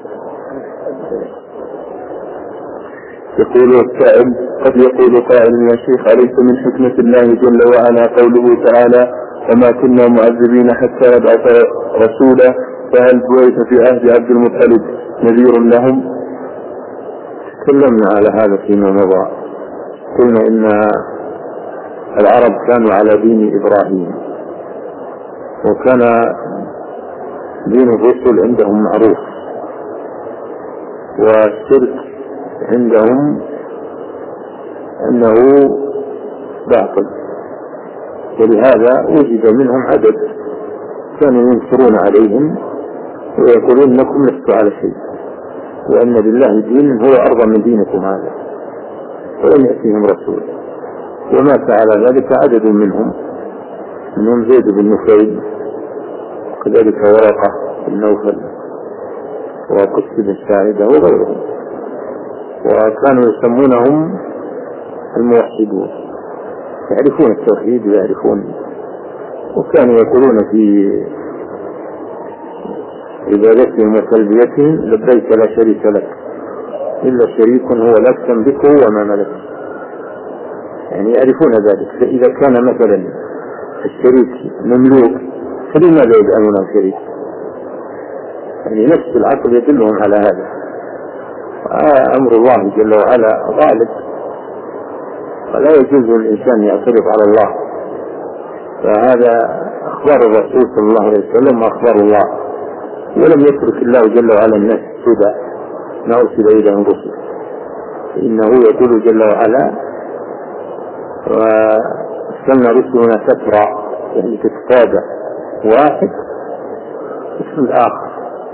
يقول السائل: قد يقول قائل يا شيخ أليس من حكمة الله جل وعلا قوله تعالى وما كنا معذبين حتى نبعث رسولا، فهل بعث في عهد عبد المطلب نذير لهم؟ تكلمنا على هذا فيما مضى، قلنا إن العرب كانوا على دين إبراهيم، وكان دين الرسل عندهم معروف، والشرك عندهم أنه باطل، ولهذا وجد منهم عدد كانوا ينكرون عليهم ويقولون إنكم لستوا على شيء، وأن لله دين هو أرضى من دينكم هذا، ولم يأتيهم رسول. ومات على ذلك عدد منهم منهم زيد بن نفيل، وكذلك ورقة بن نوفل وقس بن ساعدة وغيرهم. وكانوا يسمونهم الموحدون، يعرفون التوحيد ويعرفون، وكانوا يقولون في عبادتهم وتلبيتهم لبيك لا شريك لك إلا شريك هو لك تملكه وما ملك، يعني يعرفون ذلك. فإذا كان مثلا الشريك مملوك فلماذا يجعلونه شريك؟ يعني نفس العقل يدلهم على هذا. أمر الله جل وعلا غالب، ولا يجوز للإنسان يعترض على الله، فهذا أخبار الرسول صلى الله عليه وسلم وأخبار الله، ولم يترك الله جل وعلا الناس سدى ما أرسل إليهم رسل، إنه يقول جل وعلا وأرسلنا رسلنا فترى، يعني تتتابع واحد اسم الآخر.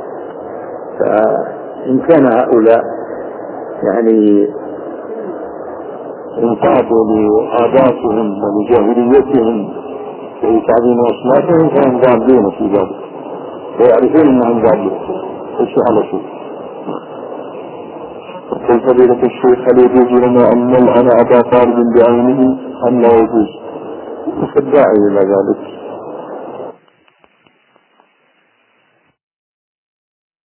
فإن كان هؤلاء يعني انقادوا لعاداتهم ولجاهليتهم وتعظيم أصنافهم فهم ضالون في ذلك، ويعرفون أنهم ضالون ليس على شيء. قل فضيلة الشيخ هل يجوز لنا أن نلعن أبا طالب بعينه أم لا يجوز؟ فالداعي إلى ذلك